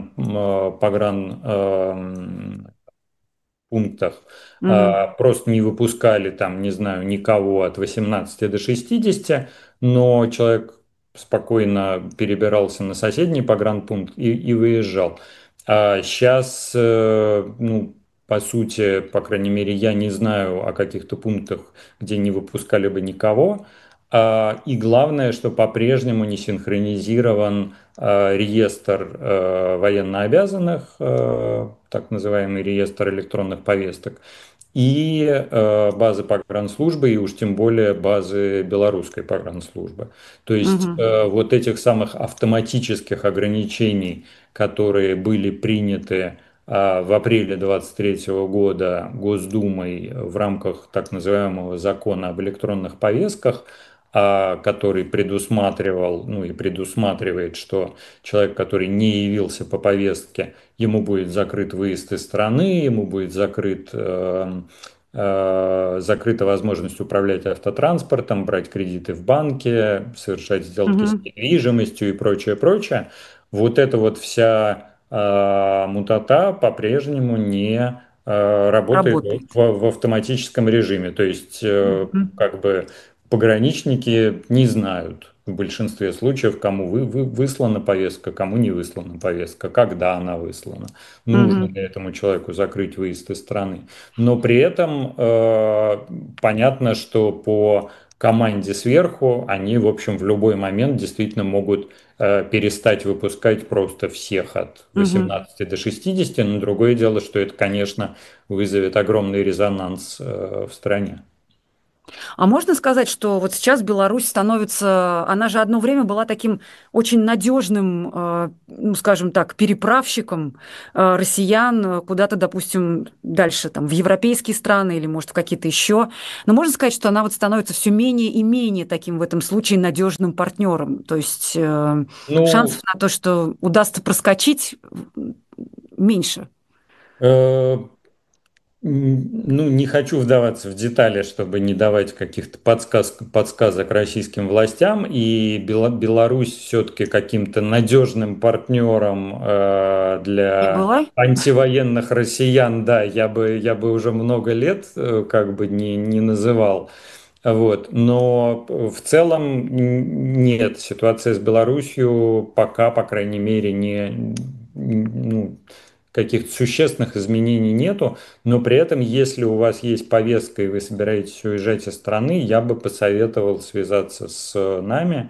погран пунктах Мгм. просто не выпускали там, не знаю, никого от 18 до 60, но человек спокойно перебирался на соседний погранпункт и выезжал. А сейчас, ну, по сути, по крайней мере, я не знаю о каких-то пунктах, где не выпускали бы никого. И главное, что по-прежнему не синхронизирован реестр военнообязанных, так называемый реестр электронных повесток, и базы погранслужбы, и уж тем более базы белорусской погранслужбы. То есть Мгм. вот этих самых автоматических ограничений, которые были приняты в апреле 23 года Госдумой в рамках так называемого закона об электронных повестках, который предусматривал, ну и предусматривает, что человек, который не явился по повестке, ему будет закрыт выезд из страны, ему будет закрыта возможность управлять автотранспортом, брать кредиты в банке, совершать сделки с Мгм. недвижимостью и прочее, прочее. Вот эта вот вся мутата по-прежнему не работает Работает. в автоматическом режиме. То есть, Мгм. как бы пограничники не знают в большинстве случаев, кому выслана повестка, кому не выслана повестка, когда она выслана, нужно Мгм. ли этому человеку закрыть выезд из страны. Но при этом понятно, что по команде сверху они, в общем, в любой момент действительно могут перестать выпускать просто всех от Мгм. 18 до 60, но другое дело, что это, конечно, вызовет огромный резонанс в стране. А можно сказать, что вот сейчас Беларусь становится, она же одно время была таким очень надежным, ну, скажем так, переправщиком россиян куда-то, допустим, дальше, там, в европейские страны или, может, в какие-то еще. Но можно сказать, что она вот становится все менее и менее таким в этом случае надежным партнером. То есть шансов Ну, на то, что удастся проскочить, меньше. э, ну, не хочу вдаваться в детали, чтобы не давать каких-то подсказок российским властям. И Беларусь все-таки каким-то надежным партнером Не для была? антивоенных россиян, да, я бы уже много лет как бы не называл. Вот. Но в целом нет, ситуация с Беларусью пока, по крайней мере, ну, каких-то существенных изменений нету, но при этом, если у вас есть повестка и вы собираетесь уезжать из страны, я бы посоветовал связаться с нами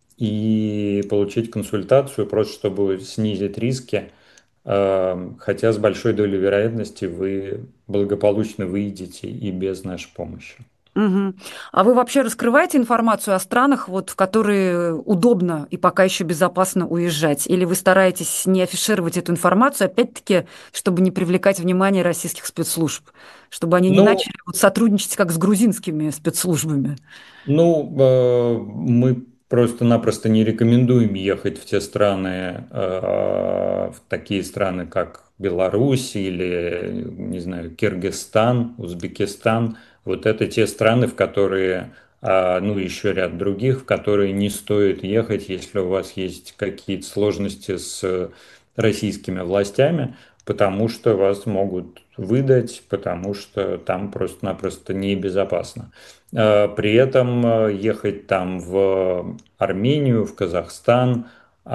и получить консультацию, просто чтобы снизить риски, хотя с большой долей вероятности вы благополучно выйдете и без нашей помощи. Мгм. А вы вообще раскрываете информацию о странах, вот, в которые удобно и пока еще безопасно уезжать? Или вы стараетесь не афишировать эту информацию, опять-таки, чтобы не привлекать внимание российских спецслужб, чтобы они не Ну, начали вот сотрудничать как с грузинскими спецслужбами? Ну, мы просто-напросто не рекомендуем ехать в те страны, в такие страны, как Беларусь или, не знаю, Киргизстан, Узбекистан. Вот это те страны, в которые, ну, еще ряд других, в которые не стоит ехать, если у вас есть какие-то сложности с российскими властями, потому что вас могут выдать, потому что там просто-напросто небезопасно. При этом ехать там в Армению, в Казахстан,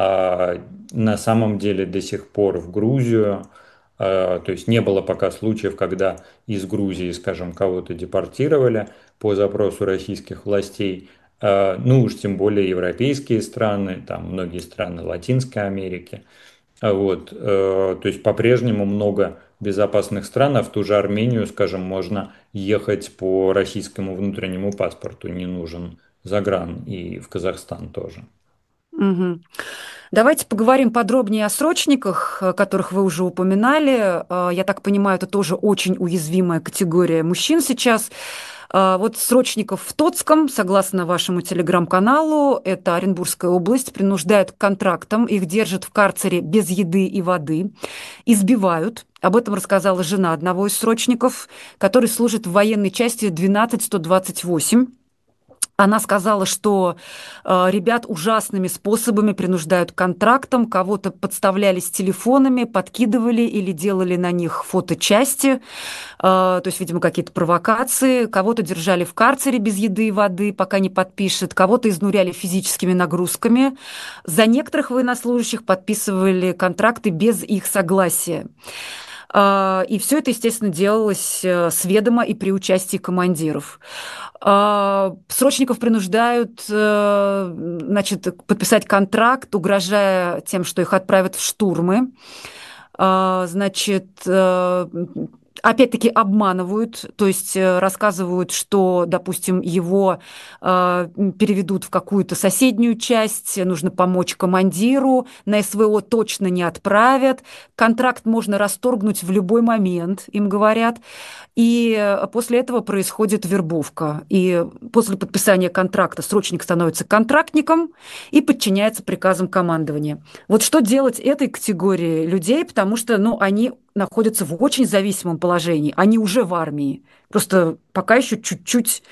на самом деле до сих пор в Грузию, то есть не было пока случаев, когда из Грузии, скажем, кого-то депортировали по запросу российских властей. Ну уж тем более европейские страны, там многие страны Латинской Америки. Вот, то есть по-прежнему много безопасных стран, а в ту же Армению, скажем, можно ехать по российскому внутреннему паспорту, не нужен загран, и в Казахстан тоже. Мгм. Давайте поговорим подробнее о срочниках, которых вы уже упоминали. Я так понимаю, это тоже очень уязвимая категория мужчин сейчас. Вот срочников в Тотском, согласно вашему телеграм-каналу, это Оренбургская область, принуждают к контрактам, их держат в карцере без еды и воды, избивают. Об этом рассказала жена одного из срочников, который служит в военной части 12128. Она сказала, что ребят ужасными способами принуждают к контрактам, кого-то подставляли с телефонами, подкидывали или делали на них фоточасти, то есть, видимо, какие-то провокации, кого-то держали в карцере без еды и воды, пока не подпишет, кого-то изнуряли физическими нагрузками. За некоторых военнослужащих подписывали контракты без их согласия. И все это, естественно, делалось с ведома и при участии командиров. Срочников принуждают, значит, подписать контракт, угрожая тем, что их отправят в штурмы. Значит, опять-таки обманывают, то есть рассказывают, что, допустим, его переведут в какую-то соседнюю часть, нужно помочь командиру, на СВО точно не отправят, контракт можно расторгнуть в любой момент, им говорят, и после этого происходит вербовка. И после подписания контракта срочник становится контрактником и подчиняется приказам командования. Вот что делать этой категории людей, потому что, ну, они находятся в очень зависимом положении. Они уже в армии. Просто пока еще чуть-чуть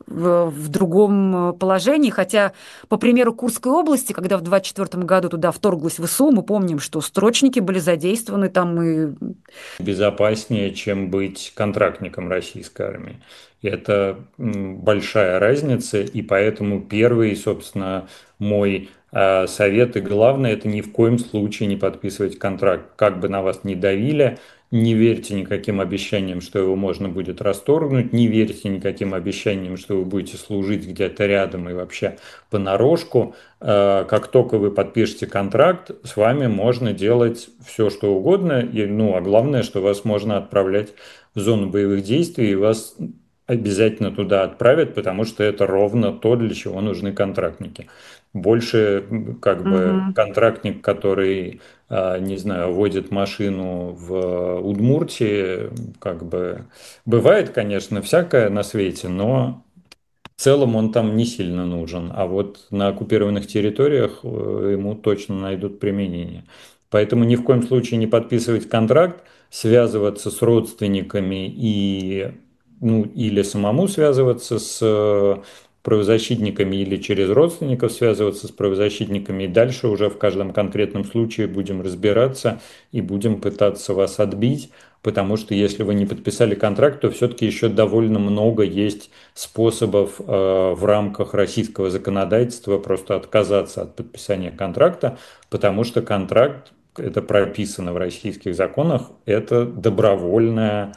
в другом положении. Хотя, по примеру Курской области, когда в 24 году туда вторглась ВСУ, мы помним, что срочники были задействованы там и... Безопаснее, чем быть контрактником российской армии. И это большая разница, и поэтому первый, собственно, мой совет и главное, это ни в коем случае не подписывать контракт. Как бы на вас ни давили, не верьте никаким обещаниям, что его можно будет расторгнуть, не верьте никаким обещаниям, что вы будете служить где-то рядом и вообще понарошку. Как только вы подпишете контракт, с вами можно делать все, что угодно, и, ну, а главное, что вас можно отправлять в зону боевых действий, и вас обязательно туда отправят, потому что это ровно то, для чего нужны контрактники. Больше как бы Мгм. контрактник, который, не знаю, водит машину в Удмуртии, как бы бывает, конечно, всякое на свете, но в целом он там не сильно нужен, а вот на оккупированных территориях ему точно найдут применение. Поэтому ни в коем случае не подписывать контракт, связываться с родственниками и, ну, или самому связываться с правозащитниками или через родственников связываться с правозащитниками. И дальше уже в каждом конкретном случае будем разбираться и будем пытаться вас отбить, потому что если вы не подписали контракт, то все-таки еще довольно много есть способов в рамках российского законодательства просто отказаться от подписания контракта, потому что контракт, это прописано в российских законах, это добровольная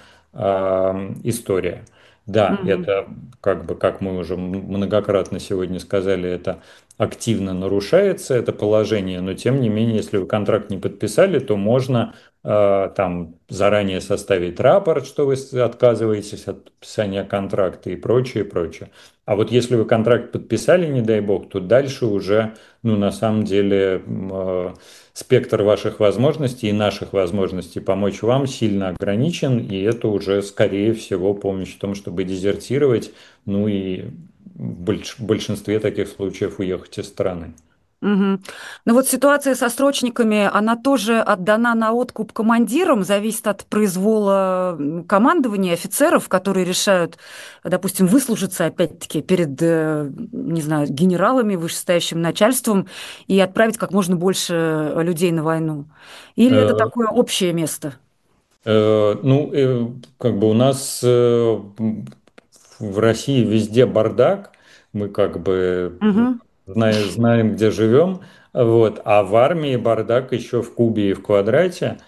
история. Да, Мгм. это как бы, как мы уже многократно сегодня сказали, это активно нарушается, это положение, но тем не менее, если вы контракт не подписали, то можно там заранее составить рапорт, что вы отказываетесь от подписания контракта и прочее, прочее. А вот если вы контракт подписали, не дай бог, то дальше уже, ну, на самом деле, спектр ваших возможностей и наших возможностей помочь вам сильно ограничен, и это уже, скорее всего, помощь в том, чтобы дезертировать, ну и в большинстве таких случаев уехать из страны. Мгм. Ну вот ситуация со срочниками, она тоже отдана на откуп командирам, зависит от произвола командования офицеров, которые решают, допустим, выслужиться опять-таки перед, не знаю, генералами, вышестоящим начальством и отправить как можно больше людей на войну. Или это Э, такое общее место? Ну, как бы у нас в России везде бардак, мы как бы Мгм. знаем, где живем, вот, а в армии бардак еще в кубе и в квадрате.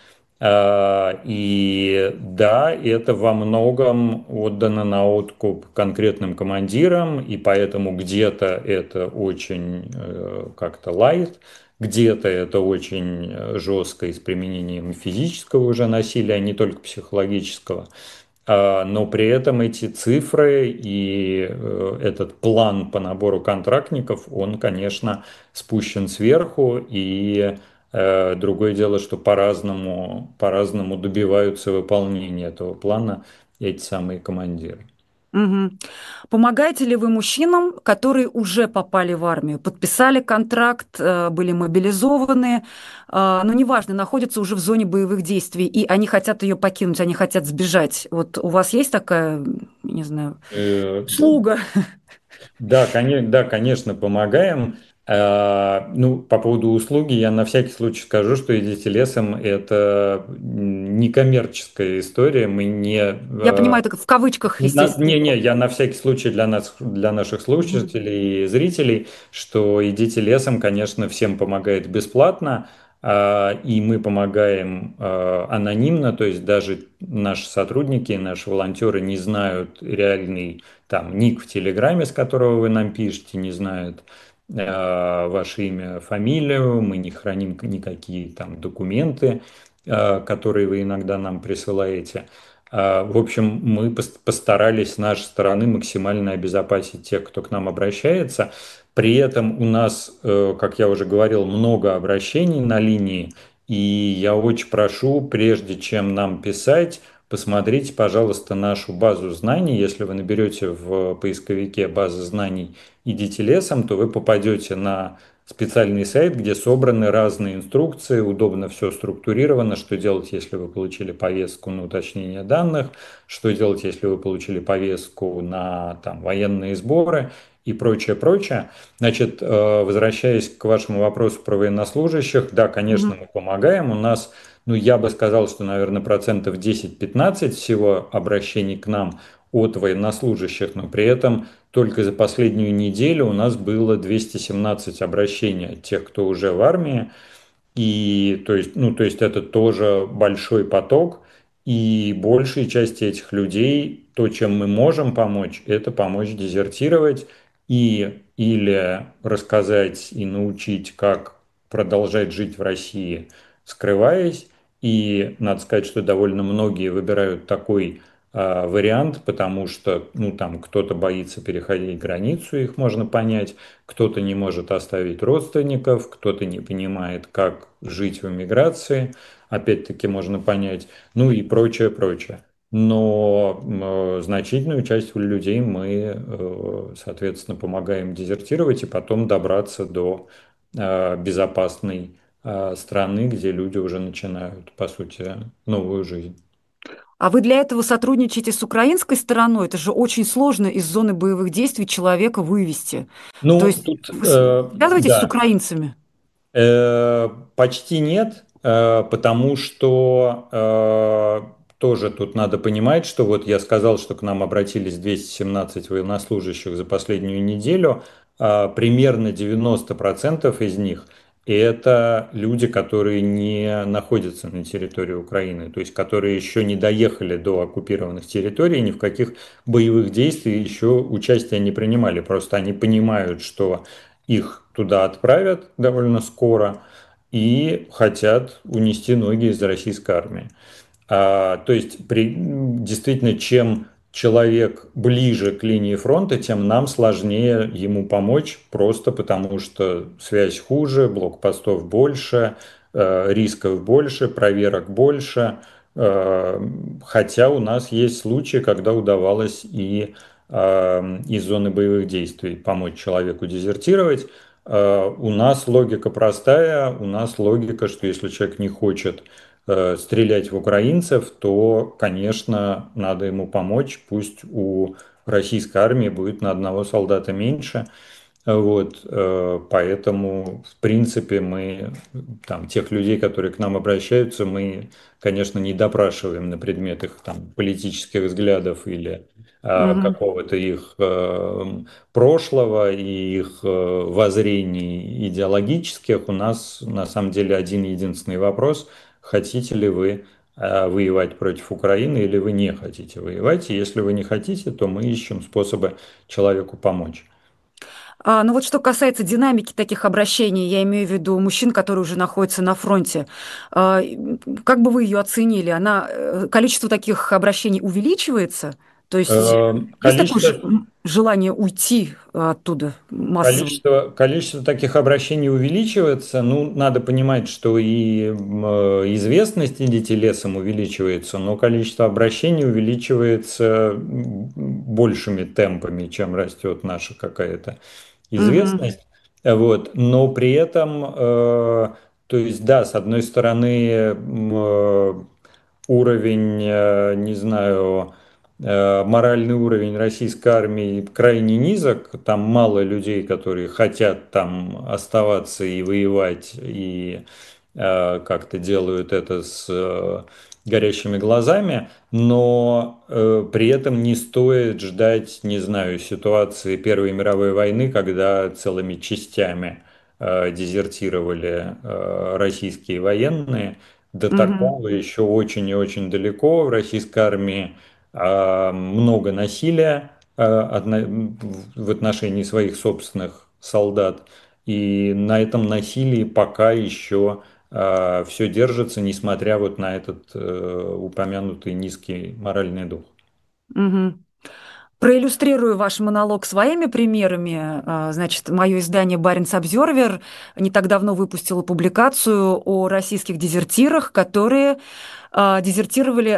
И да, это во многом отдано на откуп конкретным командирам, и поэтому где-то это очень как-то лайт, где-то это очень жестко и с применением физического уже насилия, а не только психологического. Но при этом эти цифры и этот план по набору контрактников, он, конечно, спущен сверху, и другое дело, что по-разному добиваются выполнения этого плана эти самые командиры. Мгм. Помогаете ли вы мужчинам, которые уже попали в армию, подписали контракт, были мобилизованы, но неважно, находятся уже в зоне боевых действий, и они хотят ее покинуть, они хотят сбежать? Вот у вас есть такая, не знаю, Э, услуга? Да, конечно, помогаем. Ну, по поводу услуги я на всякий случай скажу, что «Идите лесом» — это некоммерческая история. Мы не Я понимаю, это в кавычках, естественно. Не, я на всякий случай для нас, для наших Мгм. слушателей и зрителей, что «Идите лесом», конечно, всем помогает бесплатно, и мы помогаем анонимно, то есть даже наши сотрудники, наши волонтеры не знают реальный там ник в Телеграме, с которого вы нам пишете, не знают ваше имя, фамилию, мы не храним никакие там документы, которые вы иногда нам присылаете. В общем, мы постарались с нашей стороны максимально обезопасить тех, кто к нам обращается. При этом у нас, как я уже говорил, много обращений на линии, и я очень прошу, прежде чем нам писать, посмотрите, пожалуйста, нашу базу знаний. Если вы наберете в поисковике «база знаний» «Идите лесом», то вы попадете на специальный сайт, где собраны разные инструкции, удобно все структурировано, что делать, если вы получили повестку на уточнение данных, что делать, если вы получили повестку на там, военные сборы и прочее, прочее. Значит, возвращаясь к вашему вопросу про военнослужащих, да, конечно, Мгм. мы помогаем. У нас, ну, я бы сказал, что, наверное, процентов 10-15 всего обращений к нам от военнослужащих, но при этом только за последнюю неделю у нас было 217 обращений от тех, кто уже в армии. И то есть, ну, то есть это тоже большой поток. И большей части этих людей, то, чем мы можем помочь, это помочь дезертировать и или рассказать и научить, как продолжать жить в России, скрываясь. И надо сказать, что довольно многие выбирают такой вариант, потому что, ну, там кто-то боится переходить границу, их можно понять, кто-то не может оставить родственников, кто-то не понимает, как жить в эмиграции, опять-таки можно понять, ну и прочее, прочее. Но значительную часть людей мы, соответственно, помогаем дезертировать и потом добраться до безопасной страны, где люди уже начинают, по сути, новую жизнь. А вы для этого сотрудничаете с украинской стороной? Это же очень сложно из зоны боевых действий человека вывести. То Ну, есть тут, вы связываетесь с да. украинцами? Почти нет, потому что тоже тут надо понимать, что вот я сказал, что к нам обратились 217 военнослужащих за последнюю неделю, примерно 90% из них это люди, которые не находятся на территории Украины, то есть которые еще не доехали до оккупированных территорий, ни в каких боевых действиях еще участия не принимали, просто они понимают, что их туда отправят довольно скоро и хотят унести ноги из российской армии. То есть действительно, чем человек ближе к линии фронта, тем нам сложнее ему помочь, просто потому что связь хуже, блокпостов больше, рисков больше, проверок больше. Хотя у нас есть случаи, когда удавалось и из зоны боевых действий помочь человеку дезертировать. У нас логика простая, у нас логика, что если человек не хочет стрелять в украинцев, то, конечно, надо ему помочь. Пусть у российской армии будет на одного солдата меньше. Вот, поэтому, в принципе, мы там тех людей, которые к нам обращаются, мы, конечно, не допрашиваем на предмет их там политических взглядов или Мгм. какого-то их прошлого и их воззрений идеологических. У нас на самом деле один единственный вопрос: хотите ли вы воевать против Украины или вы не хотите воевать? И если вы не хотите, то мы ищем способы человеку помочь. Ну вот что касается динамики таких обращений, я имею в виду мужчин, которые уже находятся на фронте, как бы вы ее оценили? Количество таких обращений увеличивается? То есть есть такое Количество желание уйти оттуда массово? Количество таких обращений увеличивается. Ну, надо понимать, что и известность «Идите лесом» увеличивается, но количество обращений увеличивается большими темпами, чем растет наша какая-то Мгм. известность. Вот. Но при этом, то есть, да, с одной стороны, уровень, не знаю, моральный уровень российской армии крайне низок, там мало людей, которые хотят там оставаться и воевать, и как-то делают это с горящими глазами, но при этом не стоит ждать, не знаю, ситуации Первой мировой войны, когда целыми частями дезертировали российские военные. До Мгм. такого еще очень и очень далеко. В российской армии много насилия в отношении своих собственных солдат. И на этом насилии пока еще все держится, несмотря вот на этот упомянутый низкий моральный дух. Мгм. Проиллюстрирую ваш монолог своими примерами. Значит, мое издание «Баренц Обзервер» не так давно выпустило публикацию о российских дезертирах, которые дезертировали.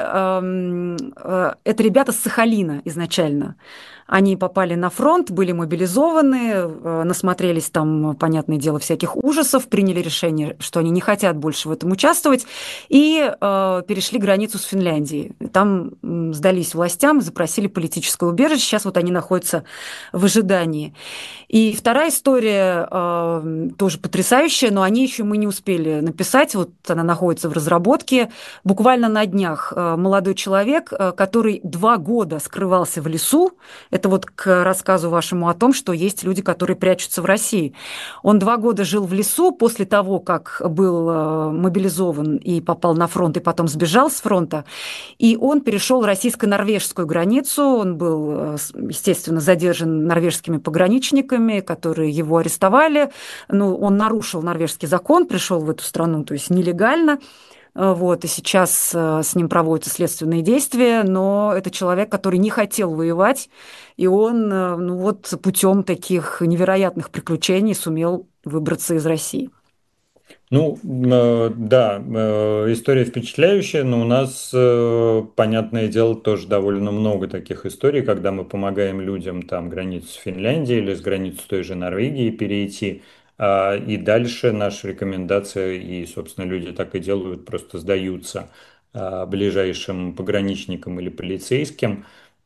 Это ребята с Сахалина изначально. Они попали на фронт, были мобилизованы, насмотрелись там, понятное дело, всяких ужасов, приняли решение, что они не хотят больше в этом участвовать, и перешли границу с Финляндией. Там сдались властям, запросили политическое убежище. Сейчас вот они находятся в ожидании. И вторая история тоже потрясающая, но о ней еще мы не успели написать. Вот она находится в разработке. Буквально на днях молодой человек, который 2 года скрывался в лесу. Это вот к рассказу вашему о том, что есть люди, которые прячутся в России. Он 2 года жил в лесу после того, как был мобилизован и попал на фронт, и потом сбежал с фронта. И он перешел российско-норвежскую границу. Он был, естественно, задержан норвежскими пограничниками, которые его арестовали. Ну, он нарушил норвежский закон, пришел в эту страну, то есть нелегально. Вот, и сейчас с ним проводятся следственные действия, но это человек, который не хотел воевать, и он, ну вот, путем таких невероятных приключений сумел выбраться из России. Ну, да, история впечатляющая, но у нас, понятное дело, тоже довольно много таких историй, когда мы помогаем людям там границу с Финляндией или с границу той же Норвегии перейти, и дальше наша рекомендация, и, собственно, люди так и делают, просто сдаются ближайшим пограничникам или полицейским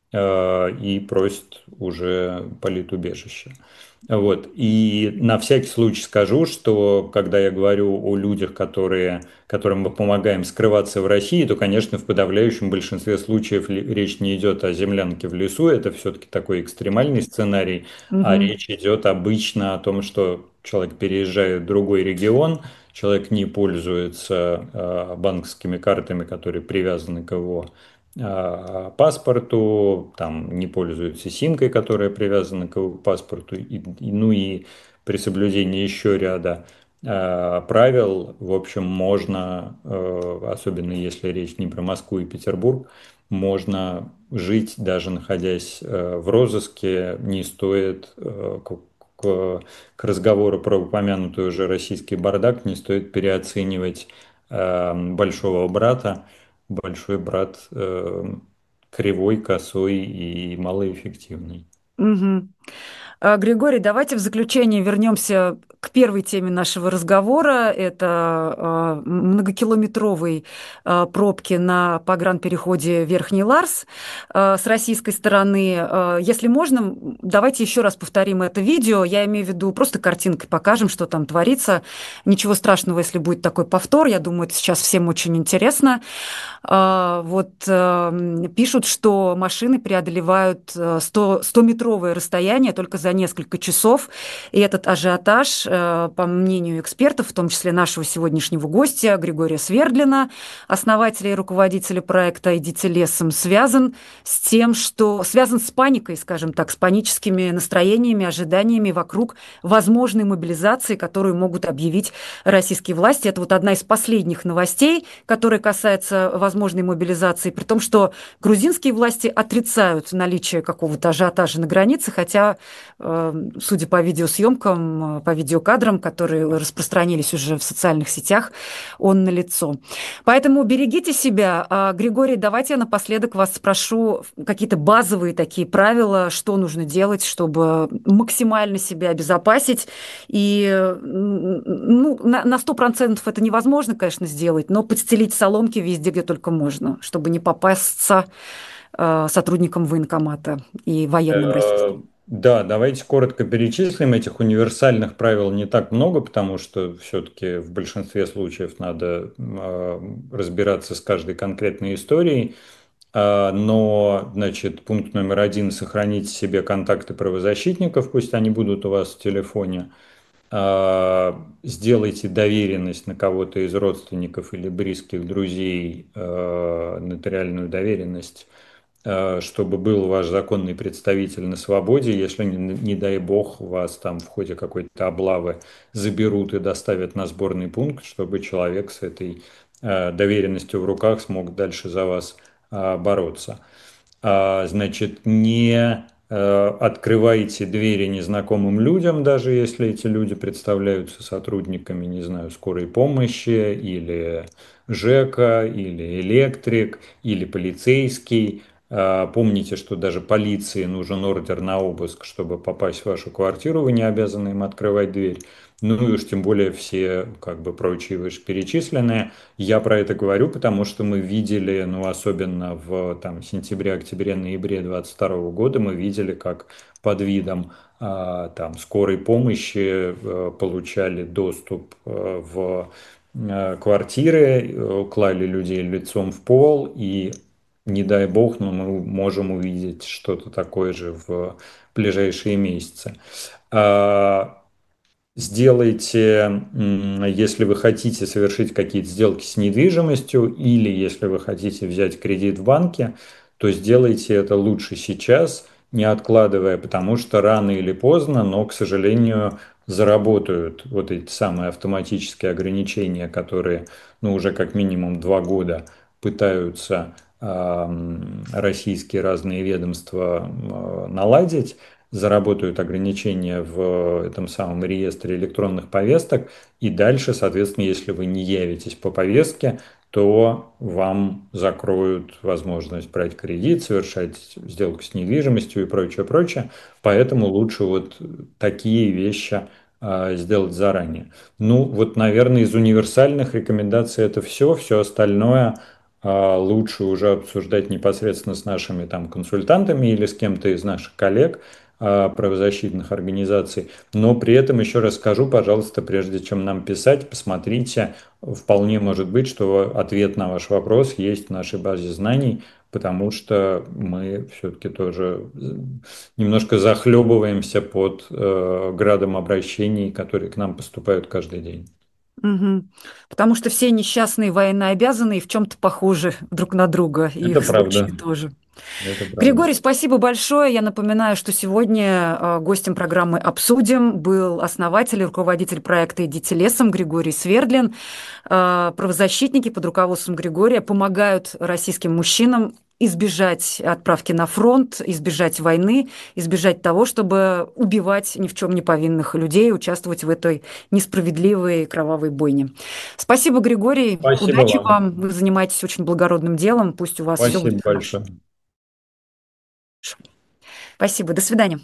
и просят уже политубежище. Вот. И на всякий случай скажу, что когда я говорю о людях, которым мы помогаем скрываться в России, то, конечно, в подавляющем большинстве случаев речь не идет о землянке в лесу, это все-таки такой экстремальный сценарий, а Мгм. речь идет обычно о том, что человек переезжает в другой регион, человек не пользуется банковскими картами, которые привязаны к его паспорту, там не пользуются симкой, которая привязана к его паспорту, ну и при соблюдении еще ряда правил, в общем, можно, особенно если речь не про Москву и Петербург, можно жить, даже находясь в розыске, не стоит к, к разговору про упомянутый уже российский бардак, не стоит переоценивать большого брата. Большой брат кривой, косой и малоэффективный. Мгм. Григорий, давайте в заключение вернемся к первой теме нашего разговора. Это многокилометровые пробки на погранпереходе Верхний Ларс с российской стороны. Если можно, давайте еще раз повторим это видео. Я имею в виду, просто картинкой покажем, что там творится. Ничего страшного, если будет такой повтор. Я думаю, это сейчас всем очень интересно. Вот пишут, что машины преодолевают 100-метровое расстояние только за несколько часов. И этот ажиотаж, по мнению экспертов, в том числе нашего сегодняшнего гостя Григория Свердлина, основателя и руководителя проекта «Идите лесом», связан с тем, что связан с паникой, скажем так, с паническими настроениями, ожиданиями вокруг возможной мобилизации, которую могут объявить российские власти. Это вот одна из последних новостей, которая касается возможной мобилизации, при том, что грузинские власти отрицают наличие какого-то ажиотажа на границе, хотя, судя по видеосъемкам, по видеокадрам, которые распространились уже в социальных сетях, он налицо. Поэтому берегите себя. Григорий, давайте я напоследок вас спрошу какие-то базовые такие правила, что нужно делать, чтобы максимально себя обезопасить. И ну, на 100% это невозможно, конечно, сделать, но подстелить соломки везде, где только можно, чтобы не попасться сотрудникам военкомата и военным Э, российским? Да, давайте коротко перечислим. Этих универсальных правил не так много, потому что все-таки в большинстве случаев надо разбираться с каждой конкретной историей. Но, значит, пункт номер один – сохраните себе контакты правозащитников, пусть они будут у вас в телефоне. Сделайте доверенность на кого-то из родственников или близких друзей, нотариальную доверенность, чтобы был ваш законный представитель на свободе, если, не дай бог, вас там в ходе какой-то облавы заберут и доставят на сборный пункт, чтобы человек с этой доверенностью в руках смог дальше за вас бороться. Значит, не открывайте двери незнакомым людям, даже если эти люди представляются сотрудниками, не знаю, скорой помощи или ЖЭКа, или электрик, или полицейский. Помните, что даже полиции нужен ордер на обыск, чтобы попасть в вашу квартиру, вы не обязаны им открывать дверь. Ну и уж тем более все как бы прочие вышеперечисленные. Я про это говорю, потому что мы видели, ну особенно в там, сентябре, октябре, ноябре 2022 года, мы видели, как под видом там, скорой помощи получали доступ в квартиры, клали людей лицом в пол, и не дай бог, но мы можем увидеть что-то такое же в ближайшие месяцы. А, Сделайте, если вы хотите совершить какие-то сделки с недвижимостью или если вы хотите взять кредит в банке, то сделайте это лучше сейчас, не откладывая, потому что рано или поздно, но, к сожалению, заработают вот эти самые автоматические ограничения, которые, ну, уже как минимум 2 года пытаются российские разные ведомства наладить, заработают ограничения в этом самом реестре электронных повесток, и дальше, соответственно, если вы не явитесь по повестке, то вам закроют возможность брать кредит, совершать сделку с недвижимостью и прочее, прочее. Поэтому лучше вот такие вещи сделать заранее. Ну, вот, наверное, из универсальных рекомендаций это все. Все остальное лучше уже обсуждать непосредственно с нашими там консультантами или с кем-то из наших коллег, правозащитных организаций. Но при этом еще раз скажу, пожалуйста, прежде чем нам писать, посмотрите, вполне может быть, что ответ на ваш вопрос есть в нашей базе знаний, потому что мы все-таки тоже немножко захлебываемся под градом обращений, которые к нам поступают каждый день. Мгм. Потому что все несчастные военнообязанные в чем-то похожи друг на друга, и Это их случаи правда. тоже. Это правда. Григорий, спасибо большое. Я напоминаю, что сегодня гостем программы «Обсудим» был основатель и руководитель проекта «Идите лесом» Григорий Свердлин. Правозащитники под руководством Григория помогают российским мужчинам избежать отправки на фронт, избежать войны, избежать того, чтобы убивать ни в чем не повинных людей, участвовать в этой несправедливой кровавой бойне. Спасибо, Григорий. Спасибо Удачи вам. вам. Вы занимаетесь очень благородным делом. Пусть у вас все будет Спасибо хорошо. большое. Спасибо. До свидания.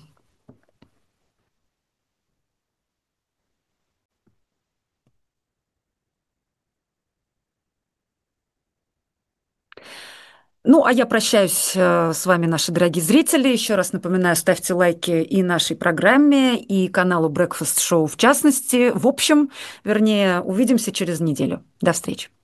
Ну, а я прощаюсь с вами, наши дорогие зрители. Еще раз напоминаю, ставьте лайки и нашей программе, и каналу Breakfast Show в частности. В общем, вернее, увидимся через неделю. До встречи.